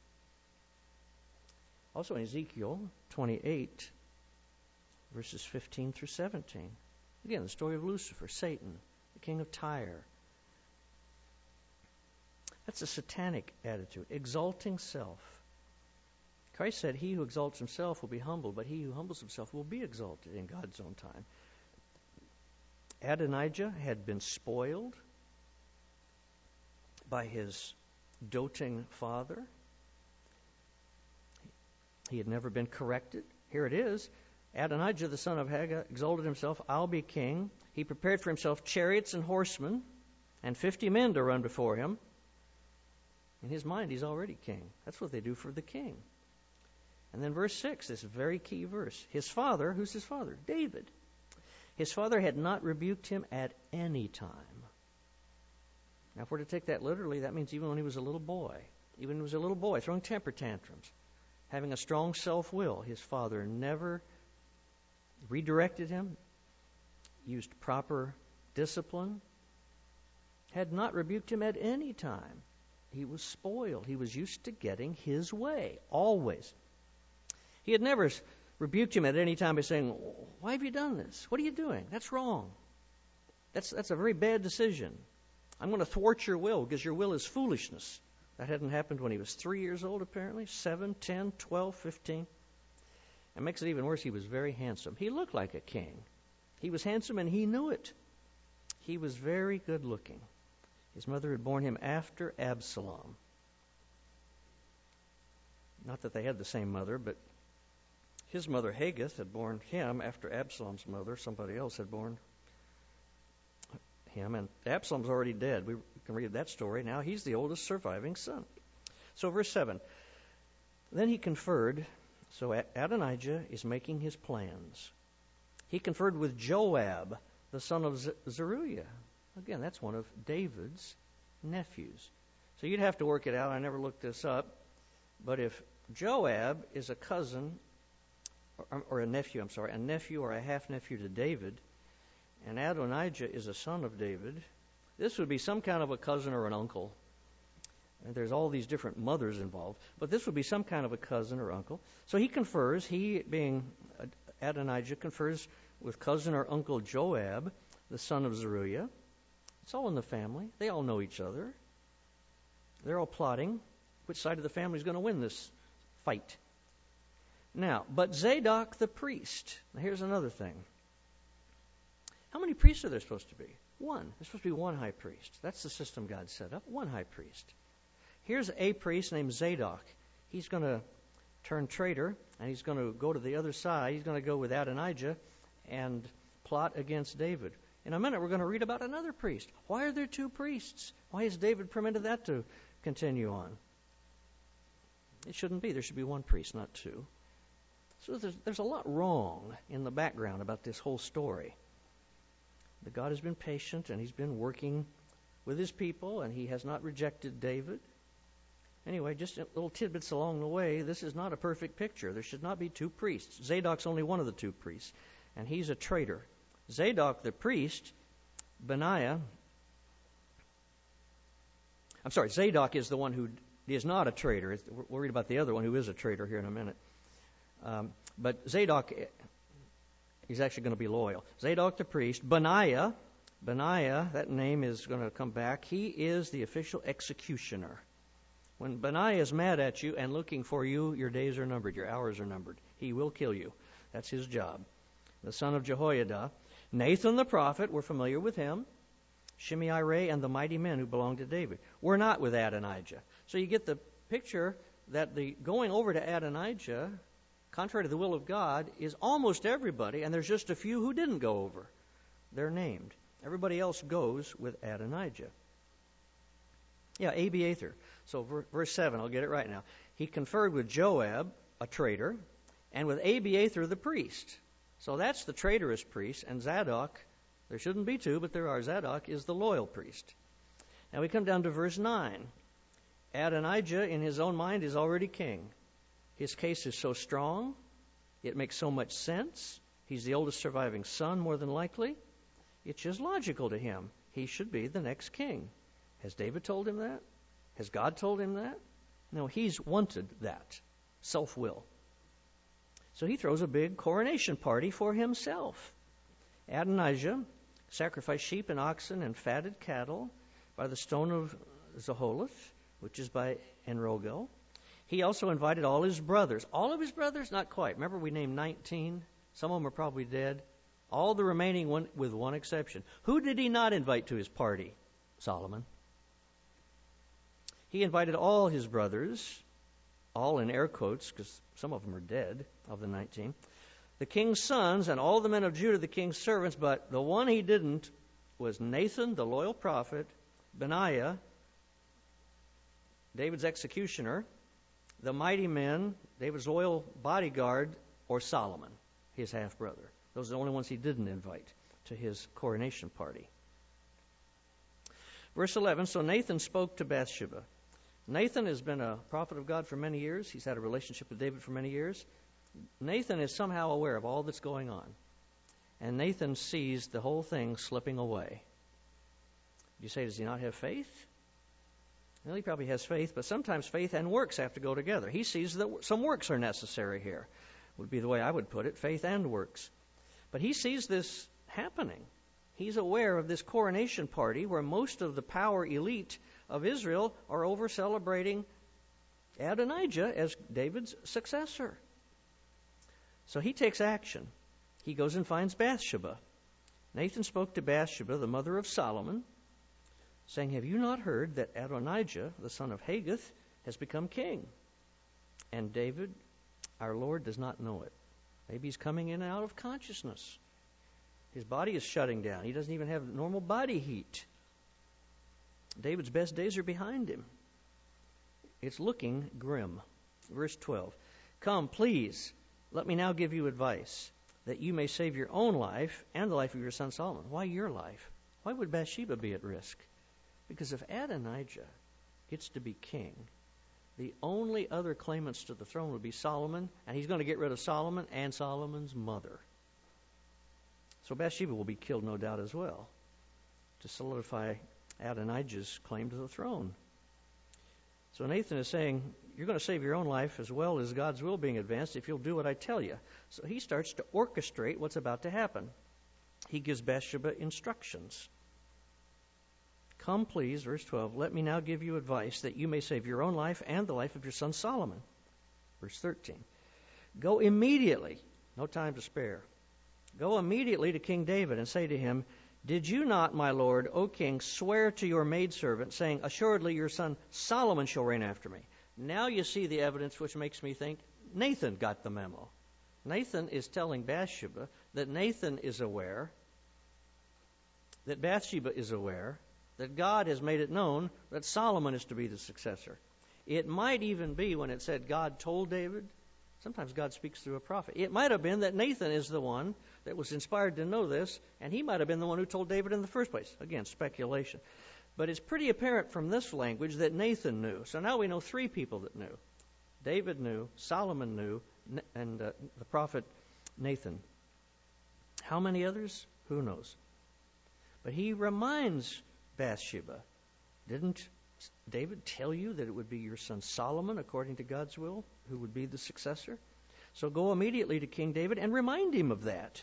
Also in Ezekiel 28, verses 15 through 17. Again, the story of Lucifer, Satan, the king of Tyre. That's a satanic attitude, exalting self. Christ said, he who exalts himself will be humbled, but he who humbles himself will be exalted in God's own time. Adonijah had been spoiled by his doting father. He had never been corrected. Here it is. Adonijah, the son of Haggith, exalted himself, I'll be king. He prepared for himself chariots and horsemen and 50 men to run before him. In his mind, he's already king. That's what they do for the king. And then verse 6, this very key verse. His father, who's his father? David. His father had not rebuked him at any time. Now, if we're to take that literally, that means even when he was a little boy, throwing temper tantrums, having a strong self-will, his father never redirected him, used proper discipline, had not rebuked him at any time. He was spoiled. He was used to getting his way, always. He had never rebuked him at any time by saying, why have you done this? What are you doing? That's wrong. That's a very bad decision. I'm going to thwart your will because your will is foolishness. That hadn't happened when he was 3 years old, apparently, 7, 10, 12, 15. And makes it even worse, he was very handsome. He looked like a king. He was handsome and he knew it. He was very good looking. His mother had borne him after Absalom. Not that they had the same mother, but his mother Haggith had borne him after Absalom's mother. Somebody else had borne him, and Absalom's already dead. We can read that story now. He's the oldest surviving son. So verse 7. Then he conferred. So Adonijah is making his plans. He conferred with Joab, the son of Zeruiah. Again, that's one of David's nephews. So you'd have to work it out. I never looked this up. But if Joab is a cousin, or a nephew or a half-nephew to David, and Adonijah is a son of David, this would be some kind of a cousin or an uncle. And there's all these different mothers involved, but this would be some kind of a cousin or uncle. So he confers, he being Adonijah, confers with cousin or uncle Joab, the son of Zeruiah. It's all in the family. They all know each other. They're all plotting which side of the family is going to win this fight. Now, but Zadok the priest. Now here's another thing. How many priests are there supposed to be? One. There's supposed to be one high priest. That's the system God set up. One high priest. Here's a priest named Zadok. He's going to turn traitor, and he's going to go to the other side. He's going to go with Adonijah and plot against David. In a minute, we're going to read about another priest. Why are there two priests? Why has David permitted that to continue on? It shouldn't be. There should be one priest, not two. So there's a lot wrong in the background about this whole story. But God has been patient, and he's been working with his people, and he has not rejected David. Anyway, just little tidbits along the way. This is not a perfect picture. There should not be two priests. Zadok's only one of the two priests, and he's a traitor. Zadok the priest, Zadok is the one who He is not a traitor. We'll read about the other one who is a traitor here in a minute. But Zadok is actually going to be loyal. Zadok the priest. Benaiah, that name is going to come back. He is the official executioner. When Benaiah is mad at you and looking for you, your days are numbered, your hours are numbered. He will kill you. That's his job. The son of Jehoiada. Nathan the prophet, we're familiar with him. Shimei, Ray, and the mighty men who belonged to David. We're not with Adonijah. So you get the picture that the going over to Adonijah, contrary to the will of God, is almost everybody, and there's just a few who didn't go over. They're named. Everybody else goes with Adonijah. Yeah, Abiathar. So verse 7, I'll get it right now. He conferred with Joab, a traitor, and with Abiathar the priest. So that's the traitorous priest, and Zadok, there shouldn't be two, but there are. Zadok is the loyal priest. Now we come down to verse 9. Adonijah, in his own mind, is already king. His case is so strong, it makes so much sense. He's the oldest surviving son, more than likely. It's just logical to him. He should be the next king. Has David told him that? Has God told him that? No, he's wanted that. Self-will. So he throws a big coronation party for himself. Adonijah sacrificed sheep and oxen and fatted cattle by the stone of Zoheleth, which is by Enrogel. He also invited all his brothers. All of his brothers? Not quite. Remember we named 19? Some of them are probably dead. All the remaining, with one exception. Who did he not invite to his party? Solomon. He invited all his brothers, all in air quotes, because some of them are dead, of the 19. The king's sons and all the men of Judah, the king's servants, but the one he didn't was Nathan, the loyal prophet, Benaiah, David's executioner, the mighty men, David's loyal bodyguard, or Solomon, his half-brother. Those are the only ones he didn't invite to his coronation party. Verse 11, so Nathan spoke to Bathsheba. Nathan has been a prophet of God for many years. He's had a relationship with David for many years. Nathan is somehow aware of all that's going on. And Nathan sees the whole thing slipping away. You say, does he not have faith? Well, he probably has faith, but sometimes faith and works have to go together. He sees that some works are necessary here, would be the way I would put it, faith and works. But he sees this happening. He's aware of this coronation party where most of the power elite of Israel are over celebrating Adonijah as David's successor. So he takes action. He goes and finds Bathsheba. Nathan spoke to Bathsheba, the mother of Solomon, saying, have you not heard that Adonijah, the son of Haggith, has become king? And David, our Lord, does not know it. Maybe he's coming in and out of consciousness. His body is shutting down. He doesn't even have normal body heat. David's best days are behind him. It's looking grim. Verse 12. Come, please, let me now give you advice, that you may save your own life and the life of your son Solomon. Why your life? Why would Bathsheba be at risk? Because if Adonijah gets to be king, the only other claimants to the throne would be Solomon, and he's going to get rid of Solomon and Solomon's mother. So Bathsheba will be killed, no doubt, as well, to solidify Adonijah's claim to the throne. So Nathan is saying, you're going to save your own life as well as God's will being advanced if you'll do what I tell you. So he starts to orchestrate what's about to happen. He gives Bathsheba instructions. Come, please, verse 12, let me now give you advice that you may save your own life and the life of your son Solomon. Verse 13, go immediately, no time to spare. Go immediately to King David and say to him, did you not, my lord, O king, swear to your maidservant, saying, assuredly your son Solomon shall reign after me? Now you see the evidence which makes me think Nathan got the memo. Nathan is telling Bathsheba that Nathan is aware, that Bathsheba is aware, that God has made it known that Solomon is to be the successor. It might even be when it said God told David. Sometimes God speaks through a prophet. It might have been that Nathan is the one that was inspired to know this, and he might have been the one who told David in the first place. Again, speculation. But it's pretty apparent from this language that Nathan knew. So now we know three people that knew. David knew, Solomon knew, and the prophet Nathan. How many others? Who knows? But he reminds Bathsheba, didn't David tell you that it would be your son Solomon, according to God's will, who would be the successor? So go immediately to King David and remind him of that.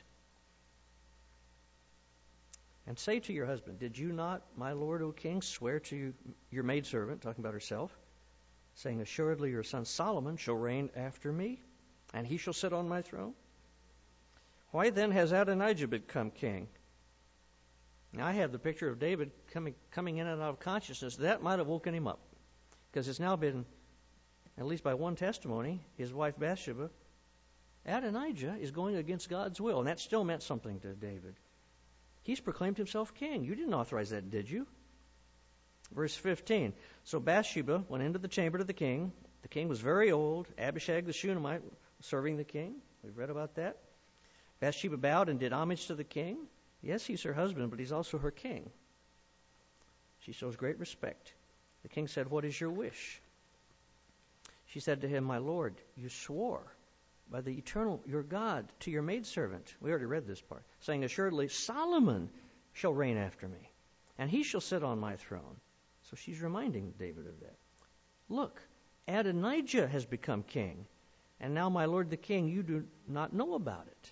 And say to your husband, did you not, my lord, O king, swear to your maidservant, talking about herself, saying, assuredly your son Solomon shall reign after me, and he shall sit on my throne? Why then has Adonijah become king? Now, I have the picture of David coming in and out of consciousness. That might have woken him up, because it's now been, at least by one testimony, his wife Bathsheba, Adonijah is going against God's will, and that still meant something to David. He's proclaimed himself king. You didn't authorize that, did you? Verse 15. So Bathsheba went into the chamber to the king. The king was very old. Abishag the Shunammite was serving the king. We've read about that. Bathsheba bowed and did homage to the king. Yes, he's her husband, but he's also her king. She shows great respect. The king said, what is your wish? She said to him, my lord, you swore by the eternal, your God, to your maidservant. We already read this part. Saying, assuredly, Solomon shall reign after me, and he shall sit on my throne. So she's reminding David of that. Look, Adonijah has become king, and now, my lord the king, you do not know about it.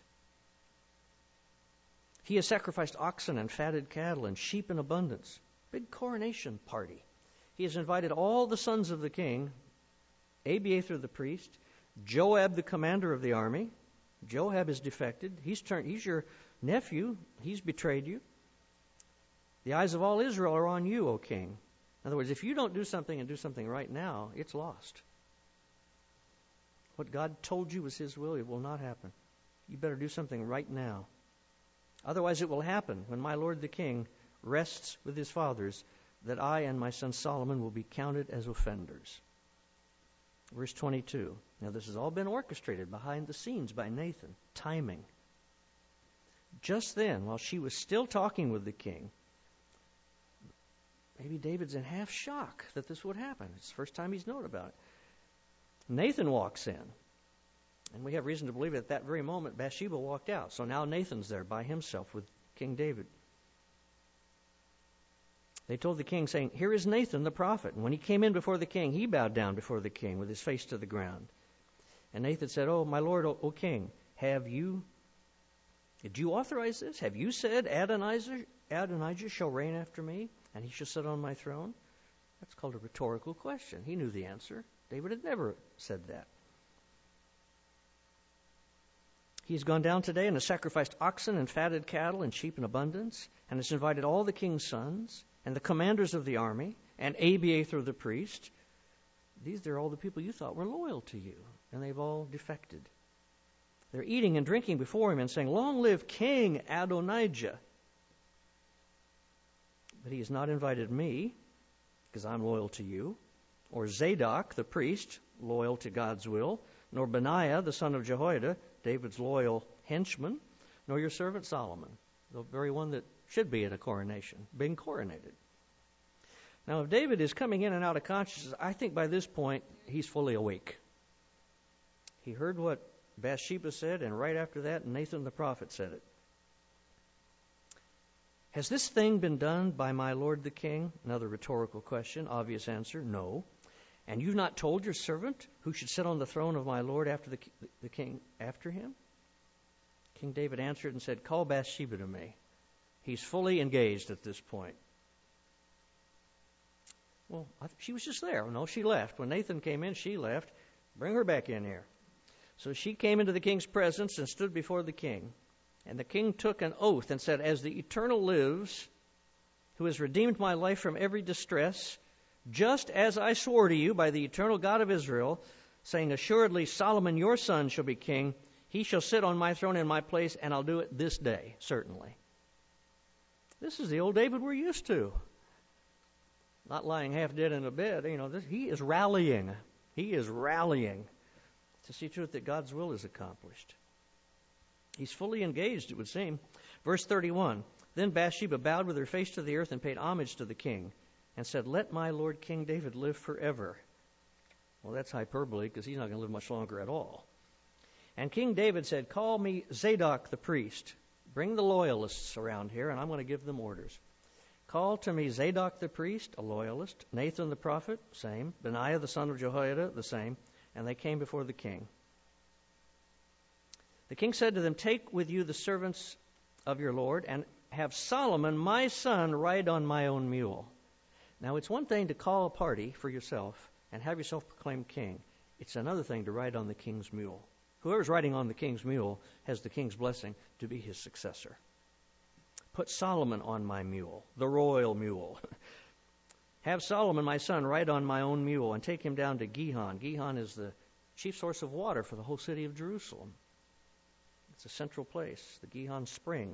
He has sacrificed oxen and fatted cattle and sheep in abundance. Big coronation party. He has invited all the sons of the king, Abiathar the priest, Joab the commander of the army. Joab is defected. He's your nephew. He's betrayed you. The eyes of all Israel are on you, O king. In other words, if you don't do something and do something right now, it's lost. What God told you was his will, it will not happen. You better do something right now. Otherwise it will happen when my lord the king rests with his fathers, that I and my son Solomon will be counted as offenders. Verse 22. Now this has all been orchestrated behind the scenes by Nathan. Timing. Just then, while she was still talking with the king, maybe David's in half shock that this would happen. It's the first time he's known about it. Nathan walks in. And we have reason to believe at that very moment Bathsheba walked out. So now Nathan's there by himself with King David. They told the king, saying, here is Nathan the prophet. And when he came in before the king, he bowed down before the king with his face to the ground. And Nathan said, oh, my lord, O king, did you authorize this? Have you said Adonijah shall reign after me, and he shall sit on my throne? That's called a rhetorical question. He knew the answer. David had never said that. He's gone down today and has sacrificed oxen and fatted cattle and sheep in abundance, and has invited all the king's sons and the commanders of the army and Abiathar the priest. These are all the people you thought were loyal to you, and they've all defected. They're eating and drinking before him and saying, long live King Adonijah. But he has not invited me, because I'm loyal to you, or Zadok the priest, loyal to God's will, nor Benaiah the son of Jehoiada, David's loyal henchman, nor your servant Solomon, the very one that should be at a coronation, being coronated. Now, if David is coming in and out of consciousness, I think by this point he's fully awake. He heard what Bathsheba said, and right after that, Nathan the prophet said it. Has this thing been done by my lord the king? Another rhetorical question. Obvious answer, no. And you've not told your servant who should sit on the throne of my lord after the king after him? King David answered and said, call Bathsheba to me. He's fully engaged at this point. Well, she was just there. No, she left. When Nathan came in, she left. Bring her back in here. So she came into the king's presence and stood before the king. And the king took an oath and said, as the Eternal lives, who has redeemed my life from every distress, just as I swore to you by the eternal God of Israel, saying, assuredly Solomon your son shall be king. He shall sit on my throne in my place, and I'll do it this day, certainly. This is the old David we're used to. Not lying half dead in a bed. He is rallying. He is rallying to see to it that God's will is accomplished. He's fully engaged, it would seem. Verse 31, then Bathsheba bowed with her face to the earth and paid homage to the king, and said, let my lord King David live forever. Well, that's hyperbole, because he's not going to live much longer at all. And King David said, call me Zadok the priest. Bring the loyalists around here, and I'm going to give them orders. Call to me Zadok the priest, a loyalist, Nathan the prophet, same, Benaiah the son of Jehoiada, the same, and they came before the king. The king said to them, take with you the servants of your Lord, and have Solomon, my son, ride on my own mule. Now, it's one thing to call a party for yourself and have yourself proclaimed king. It's another thing to ride on the king's mule. Whoever's riding on the king's mule has the king's blessing to be his successor. Put Solomon on my mule, the royal mule. Have Solomon, my son, ride on my own mule and take him down to Gihon. Gihon is the chief source of water for the whole city of Jerusalem. It's a central place, the Gihon spring.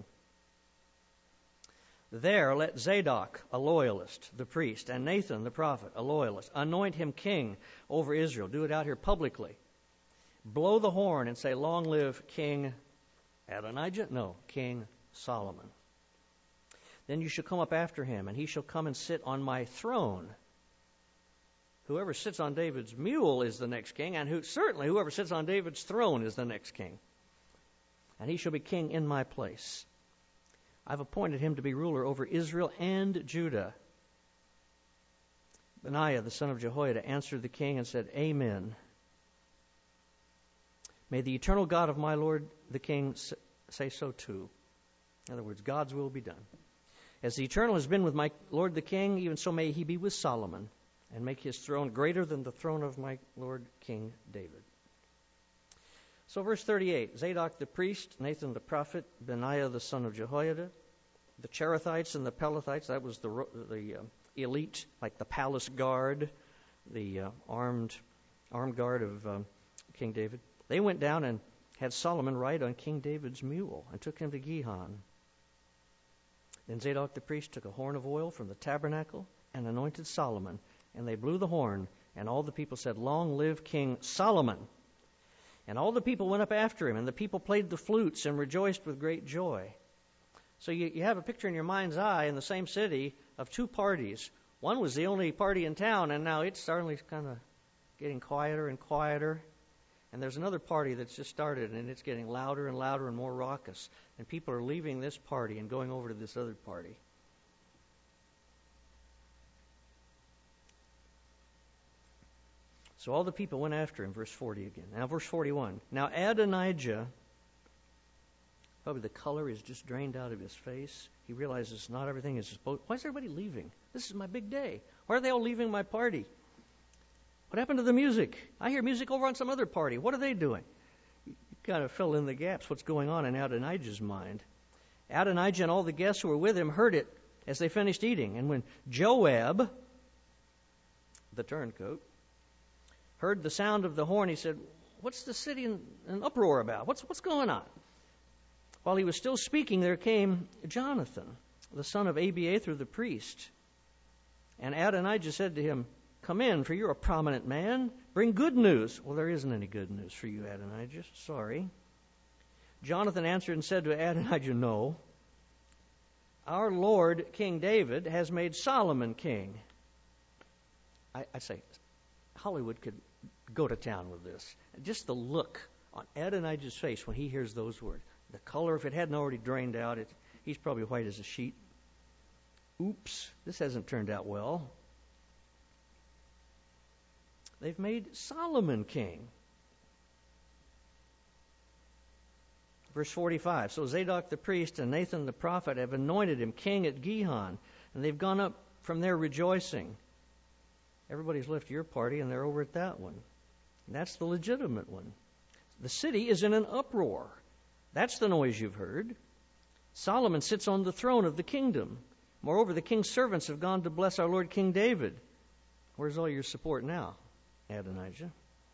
There let Zadok, a loyalist, the priest, and Nathan, the prophet, a loyalist, anoint him king over Israel. Do it out here publicly. Blow the horn and say, long live King Adonijah? No, King Solomon. Then you shall come up after him, and he shall come and sit on my throne. Whoever sits on David's mule is the next king, and certainly whoever sits on David's throne is the next king. And he shall be king in my place. I've appointed him to be ruler over Israel and Judah. Benaiah, the son of Jehoiada, answered the king and said, Amen. May the eternal God of my Lord the king say so too. In other words, God's will be done. As the eternal has been with my Lord the king, even so may he be with Solomon, and make his throne greater than the throne of my Lord King David. So verse 38, Zadok the priest, Nathan the prophet, Benaiah the son of Jehoiada, the Cherethites and the Pelethites, that was the elite, like the palace guard, the armed guard of King David. They went down and had Solomon ride on King David's mule and took him to Gihon. Then Zadok the priest took a horn of oil from the tabernacle and anointed Solomon, and they blew the horn, and all the people said, Long live King Solomon! And all the people went up after him, and the people played the flutes and rejoiced with great joy. So you have a picture in your mind's eye in the same city of two parties. One was the only party in town, and now it's suddenly kind of getting quieter and quieter. And there's another party that's just started, and it's getting louder and louder and more raucous. And people are leaving this party and going over to this other party. So all the people went after him, verse 40 again. Now verse 41. Now Adonijah, probably the color is just drained out of his face. He realizes not everything is supposed. Why is everybody leaving? This is my big day. Why are they all leaving my party? What happened to the music? I hear music over on some other party. What are they doing? You kind of fill in the gaps. What's going on in Adonijah's mind? Adonijah and all the guests who were with him heard it as they finished eating. And when Joab, the turncoat, heard the sound of the horn, he said, What's the city in uproar about? What's going on? While he was still speaking, there came Jonathan, the son of Abiathar the priest. And Adonijah said to him, Come in, for you're a prominent man. Bring good news. Well, there isn't any good news for you, Adonijah. Sorry. Jonathan answered and said to Adonijah, No. Our Lord, King David, has made Solomon king. I say, Hollywood could go to town with this. Just the look on Adonijah's face when he hears those words. The color, if it hadn't already drained out, he's probably white as a sheet. Oops, this hasn't turned out well. They've made Solomon king. Verse 45. So Zadok the priest and Nathan the prophet have anointed him king at Gihon, and they've gone up from there rejoicing. Everybody's left your party, and they're over at that one. And that's the legitimate one. The city is in an uproar. That's the noise you've heard. Solomon sits on the throne of the kingdom. Moreover, the king's servants have gone to bless our Lord King David. Where's all your support now, Adonijah?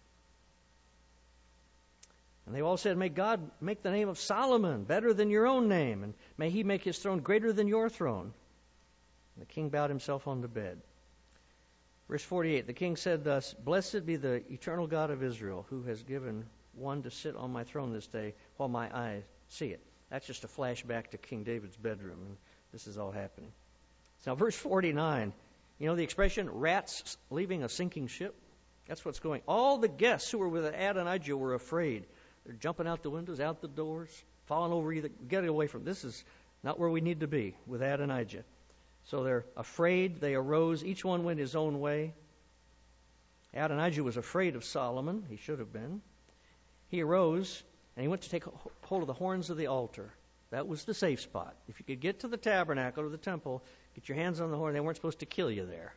And they all said, May God make the name of Solomon better than your own name, and may he make his throne greater than your throne. And the king bowed himself on the bed. Verse 48, the king said thus, Blessed be the eternal God of Israel, who has given one to sit on my throne this day while my eyes see it. That's just a flashback to King David's bedroom, and this is all happening. Now, verse 49, you know the expression, rats leaving a sinking ship? That's what's going. All the guests who were with Adonijah were afraid. They're jumping out the windows, out the doors, falling over either. Get away from this. Is not where we need to be with Adonijah. So they're afraid. They arose. Each one went his own way. Adonijah was afraid of Solomon. He should have been. He arose, and he went to take hold of the horns of the altar. That was the safe spot. If you could get to the tabernacle or the temple, get your hands on the horn, they weren't supposed to kill you there.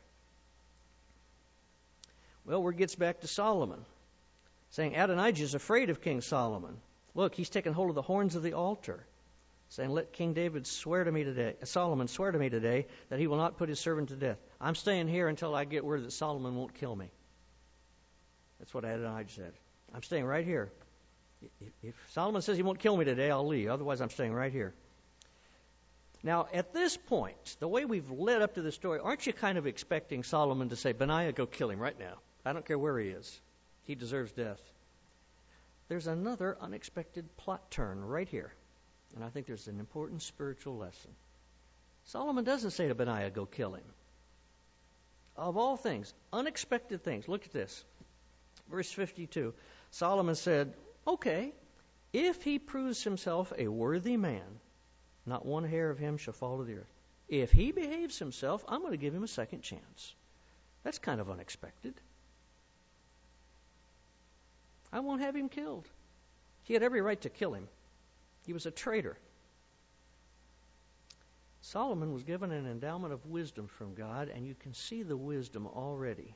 Well, word gets back to Solomon, saying Adonijah is afraid of King Solomon. Look, he's taken hold of the horns of the altar, saying, let King David swear to me today, Solomon swear to me today that he will not put his servant to death. I'm staying here until I get word that Solomon won't kill me. That's what Adonijah said. I'm staying right here. If Solomon says he won't kill me today, I'll leave. Otherwise, I'm staying right here. Now, at this point, the way we've led up to the story, aren't you kind of expecting Solomon to say, Benaiah, go kill him right now. I don't care where he is. He deserves death. There's another unexpected plot turn right here. And I think there's an important spiritual lesson. Solomon doesn't say to Benaiah, go kill him. Of all things, unexpected things. Look at this. Verse 52. Solomon said, okay, if he proves himself a worthy man, not one hair of him shall fall to the earth. If he behaves himself, I'm going to give him a second chance. That's kind of unexpected. I won't have him killed. He had every right to kill him. He was a traitor. Solomon was given an endowment of wisdom from God, and you can see the wisdom already.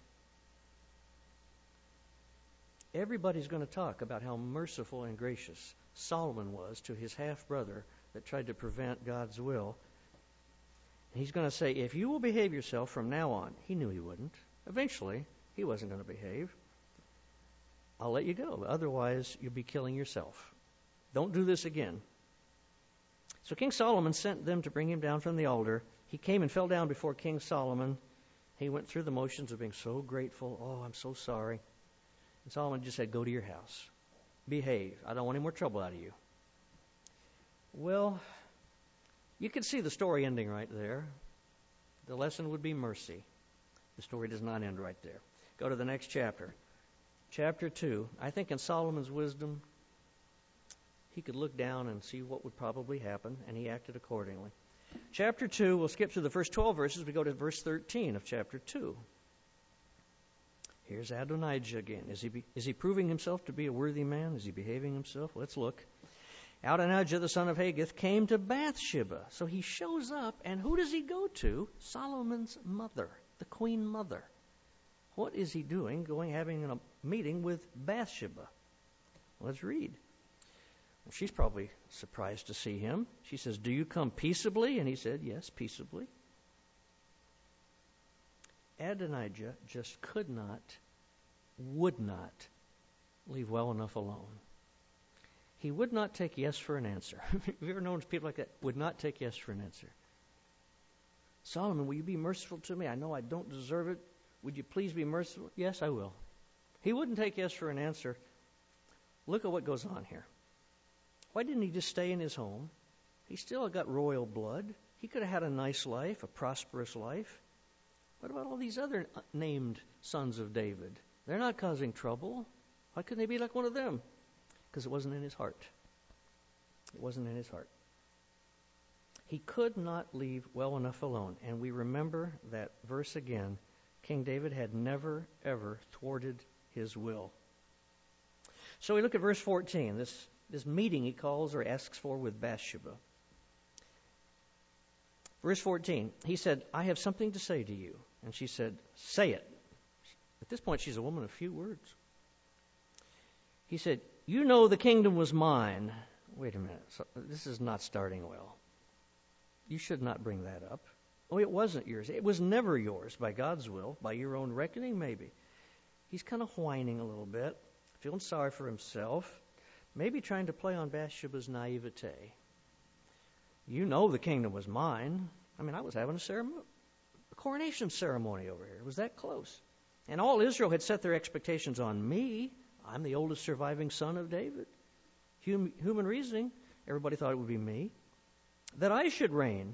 Everybody's going to talk about how merciful and gracious Solomon was to his half-brother that tried to prevent God's will. And he's going to say, if you will behave yourself from now on, he knew he wouldn't. Eventually, he wasn't going to behave. I'll let you go. Otherwise, you'll be killing yourself. Don't do this again. So King Solomon sent them to bring him down from the altar. He came and fell down before King Solomon. He went through the motions of being so grateful. Oh, I'm so sorry. And Solomon just said, go to your house. Behave. I don't want any more trouble out of you. Well, you can see the story ending right there. The lesson would be mercy. The story does not end right there. Go to the next chapter. Chapter 2. I think in Solomon's wisdom, he could look down and see what would probably happen, and he acted accordingly. Chapter 2, we'll skip through the first 12 verses. We go to verse 13 of chapter 2. Here's Adonijah again. Is he proving himself to be a worthy man? Is he behaving himself? Let's look. Adonijah, the son of Haggith, came to Bathsheba. So he shows up, and who does he go to? Solomon's mother, the queen mother. What is he doing, having a meeting with Bathsheba? Let's read. Well, she's probably surprised to see him. She says, do you come peaceably? And he said, yes, peaceably. Adonijah just would not leave well enough alone. He would not take yes for an answer. Have you ever known people like that? Would not take yes for an answer. Solomon, will you be merciful to me? I know I don't deserve it. Would you please be merciful? Yes, I will. He wouldn't take yes for an answer. Look at what goes on here. Why didn't he just stay in his home? He still got royal blood. He could have had a nice life, a prosperous life. What about all these other named sons of David? They're not causing trouble. Why couldn't they be like one of them? Because it wasn't in his heart. It wasn't in his heart. He could not leave well enough alone. And we remember that verse again. King David had never, ever thwarted his will. So we look at verse 14. This meeting he calls or asks for with Bathsheba. Verse 14, he said, I have something to say to you. And she said, say it. At this point, she's a woman of few words. He said, you know the kingdom was mine. Wait a minute. So this is not starting well. You should not bring that up. Oh, it wasn't yours. It was never yours by God's will, by your own reckoning, maybe. He's kind of whining a little bit, feeling sorry for himself, maybe trying to play on Bathsheba's naivete. You know the kingdom was mine. I mean, I was having a coronation ceremony over here. It was that close. And all Israel had set their expectations on me. I'm the oldest surviving son of David. Human reasoning, everybody thought it would be me. That I should reign.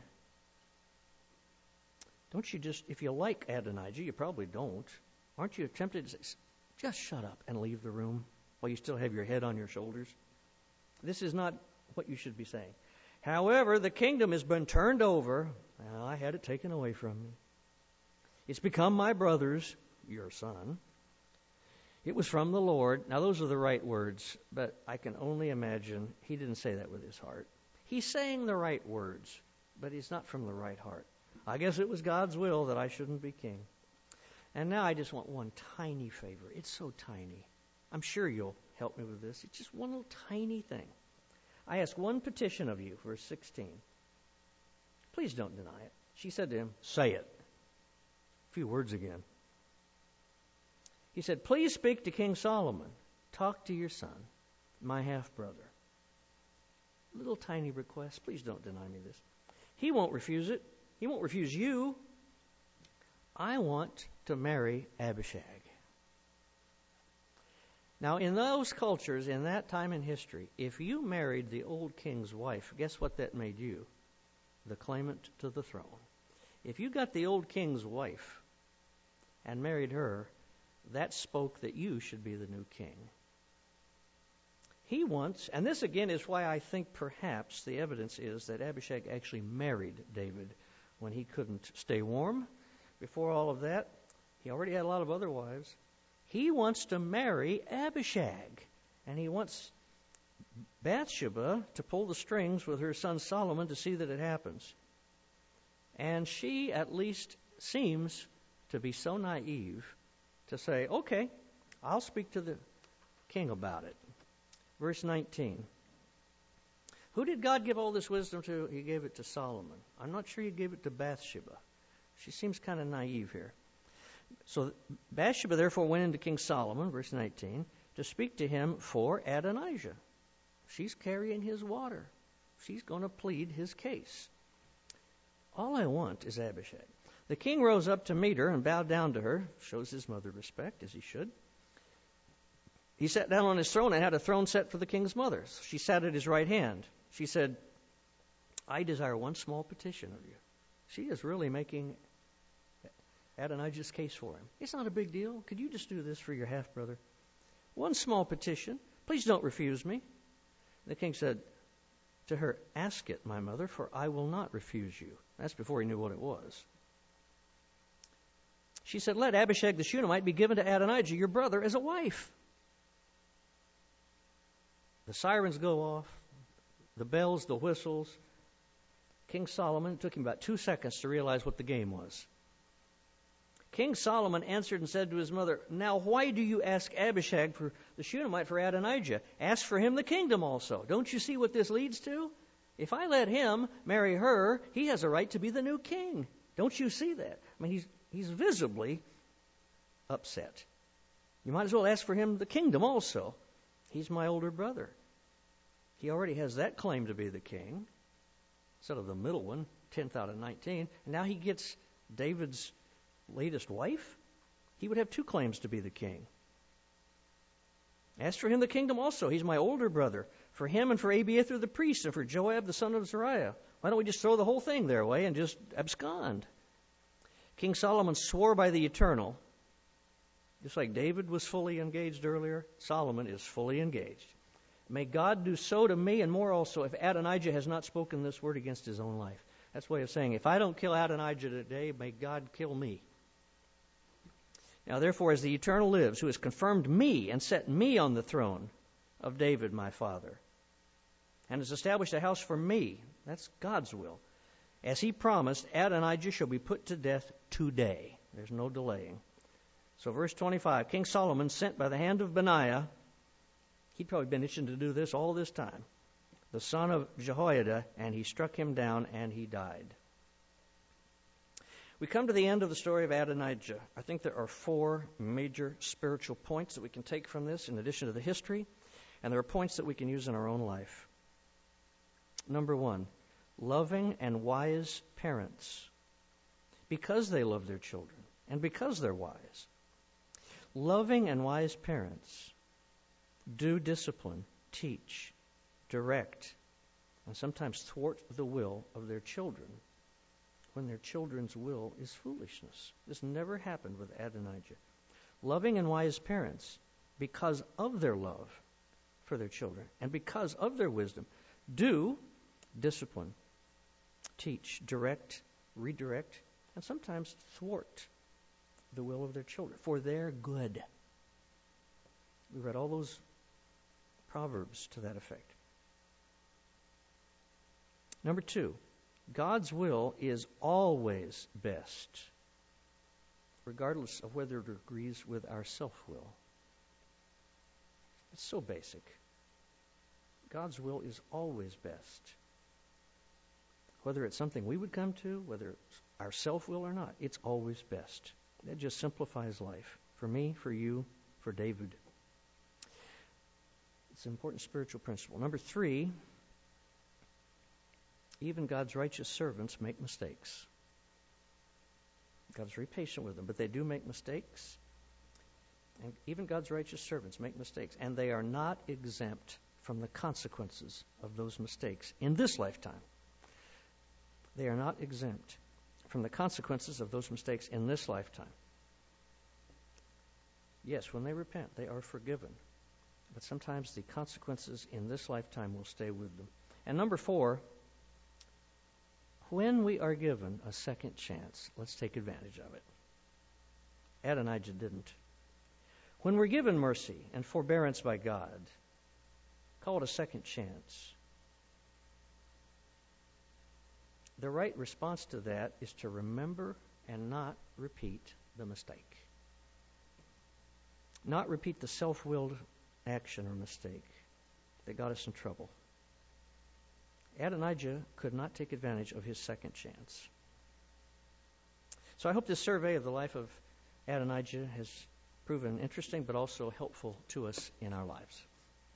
Don't you just, if you like Adonijah, you probably don't. Aren't you tempted to say, just shut up and leave the room while you still have your head on your shoulders? This is not what you should be saying. However, the kingdom has been turned over Well, I had it taken away from me. It's become my brother's, your son. It was from the Lord. Now, those are the right words, but I can only imagine he didn't say that with his heart. He's saying the right words, but he's not from the right heart. I guess it was God's will that I shouldn't be king. And now I just want one tiny favor. It's so tiny. I'm sure you'll help me with this. It's just one little tiny thing. I ask one petition of you, verse 16. Please don't deny it. She said to him, say it. A few words again. He said, please speak to King Solomon. Talk to your son, my half-brother. Little tiny request. Please don't deny me this. He won't refuse it. He won't refuse you. I want to marry Abishag. Now, in those cultures, in that time in history, if you married the old king's wife, guess what that made you? The claimant to the throne. If you got the old king's wife and married her, that spoke that you should be the new king. He wants, and this again is why I think perhaps the evidence is that Abishag actually married David when he couldn't stay warm. Before all of that, he already had a lot of other wives. He wants to marry Abishag, and he wants Bathsheba to pull the strings with her son Solomon to see that it happens. And she at least seems to be so naive to say, okay, I'll speak to the king about it. Verse 19. Who did God give all this wisdom to? He gave it to Solomon. I'm not sure he gave it to Bathsheba. She seems kind of naive here. So Bathsheba therefore went into King Solomon, verse 19, to speak to him for Adonijah. She's carrying his water. She's going to plead his case. All I want is Abishag. The king rose up to meet her and bowed down to her, shows his mother respect, as he should. He sat down on his throne and had a throne set for the king's mother. So she sat at his right hand. She said, I desire one small petition of you. She is really making Adonijah's case for him. It's not a big deal. Could you just do this for your half-brother? One small petition. Please don't refuse me. The king said to her, ask it, my mother, for I will not refuse you. That's before he knew what it was. She said, let Abishag the Shunammite be given to Adonijah, your brother, as a wife. The sirens go off, the bells, the whistles. King Solomon, it took him about 2 seconds to realize what the game was. King Solomon answered and said to his mother, now why do you ask Abishag for the Shunammite for Adonijah? Ask for him the kingdom also. Don't you see what this leads to? If I let him marry her, he has a right to be the new king. Don't you see that? I mean, he's visibly upset. You might as well ask for him the kingdom also. He's my older brother. He already has that claim to be the king, instead of the middle one, 10th out of 19. And now he gets David's latest wife. He would have 2 claims to be the king. Ask for him the kingdom also. He's my older brother. For him and for Abiathar the priest and for Joab the son of Zeruiah. Why don't we just throw the whole thing their way and just abscond? King Solomon swore by the Eternal. Just like David was fully engaged earlier, Solomon is fully engaged. May God do so to me and more also if Adonijah has not spoken this word against his own life. That's a way of saying, if I don't kill Adonijah today, may God kill me. Now therefore, as the Eternal lives, who has confirmed me and set me on the throne of David my father, and has established a house for me, that's God's will. As he promised, Adonijah shall be put to death today. There's no delaying. So verse 25, King Solomon sent by the hand of Benaiah, he'd probably been itching to do this all this time, the son of Jehoiada, and he struck him down and he died. We come to the end of the story of Adonijah. I think there are 4 major spiritual points that we can take from this in addition to the history, and there are points that we can use in our own life. Number 1, loving and wise parents, because they love their children and because they're wise. Loving and wise parents do discipline, teach, direct, and sometimes thwart the will of their children when their children's will is foolishness. This never happened with Adonijah. Loving and wise parents, because of their love for their children and because of their wisdom, do discipline, teach, direct, redirect, and sometimes thwart the will of their children for their good. We read all those proverbs to that effect. Number 2, God's will is always best, regardless of whether it agrees with our self-will. It's so basic. God's will is always best. Whether it's something we would come to, whether it's our self-will or not, it's always best. That just simplifies life. For me, for you, for David. It's an important spiritual principle. Number 3, even God's righteous servants make mistakes. God's very patient with them, but they do make mistakes. And even God's righteous servants make mistakes, and they are not exempt from the consequences of those mistakes in this lifetime. They are not exempt from the consequences of those mistakes in this lifetime. Yes, when they repent, they are forgiven. But sometimes the consequences in this lifetime will stay with them. And number 4, when we are given a second chance, let's take advantage of it. Adonijah didn't. When we're given mercy and forbearance by God, call it a second chance. The right response to that is to remember and not repeat the mistake. Not repeat the self-willed action or mistake that got us in trouble. Adonijah could not take advantage of his second chance. So I hope this survey of the life of Adonijah has proven interesting but also helpful to us in our lives.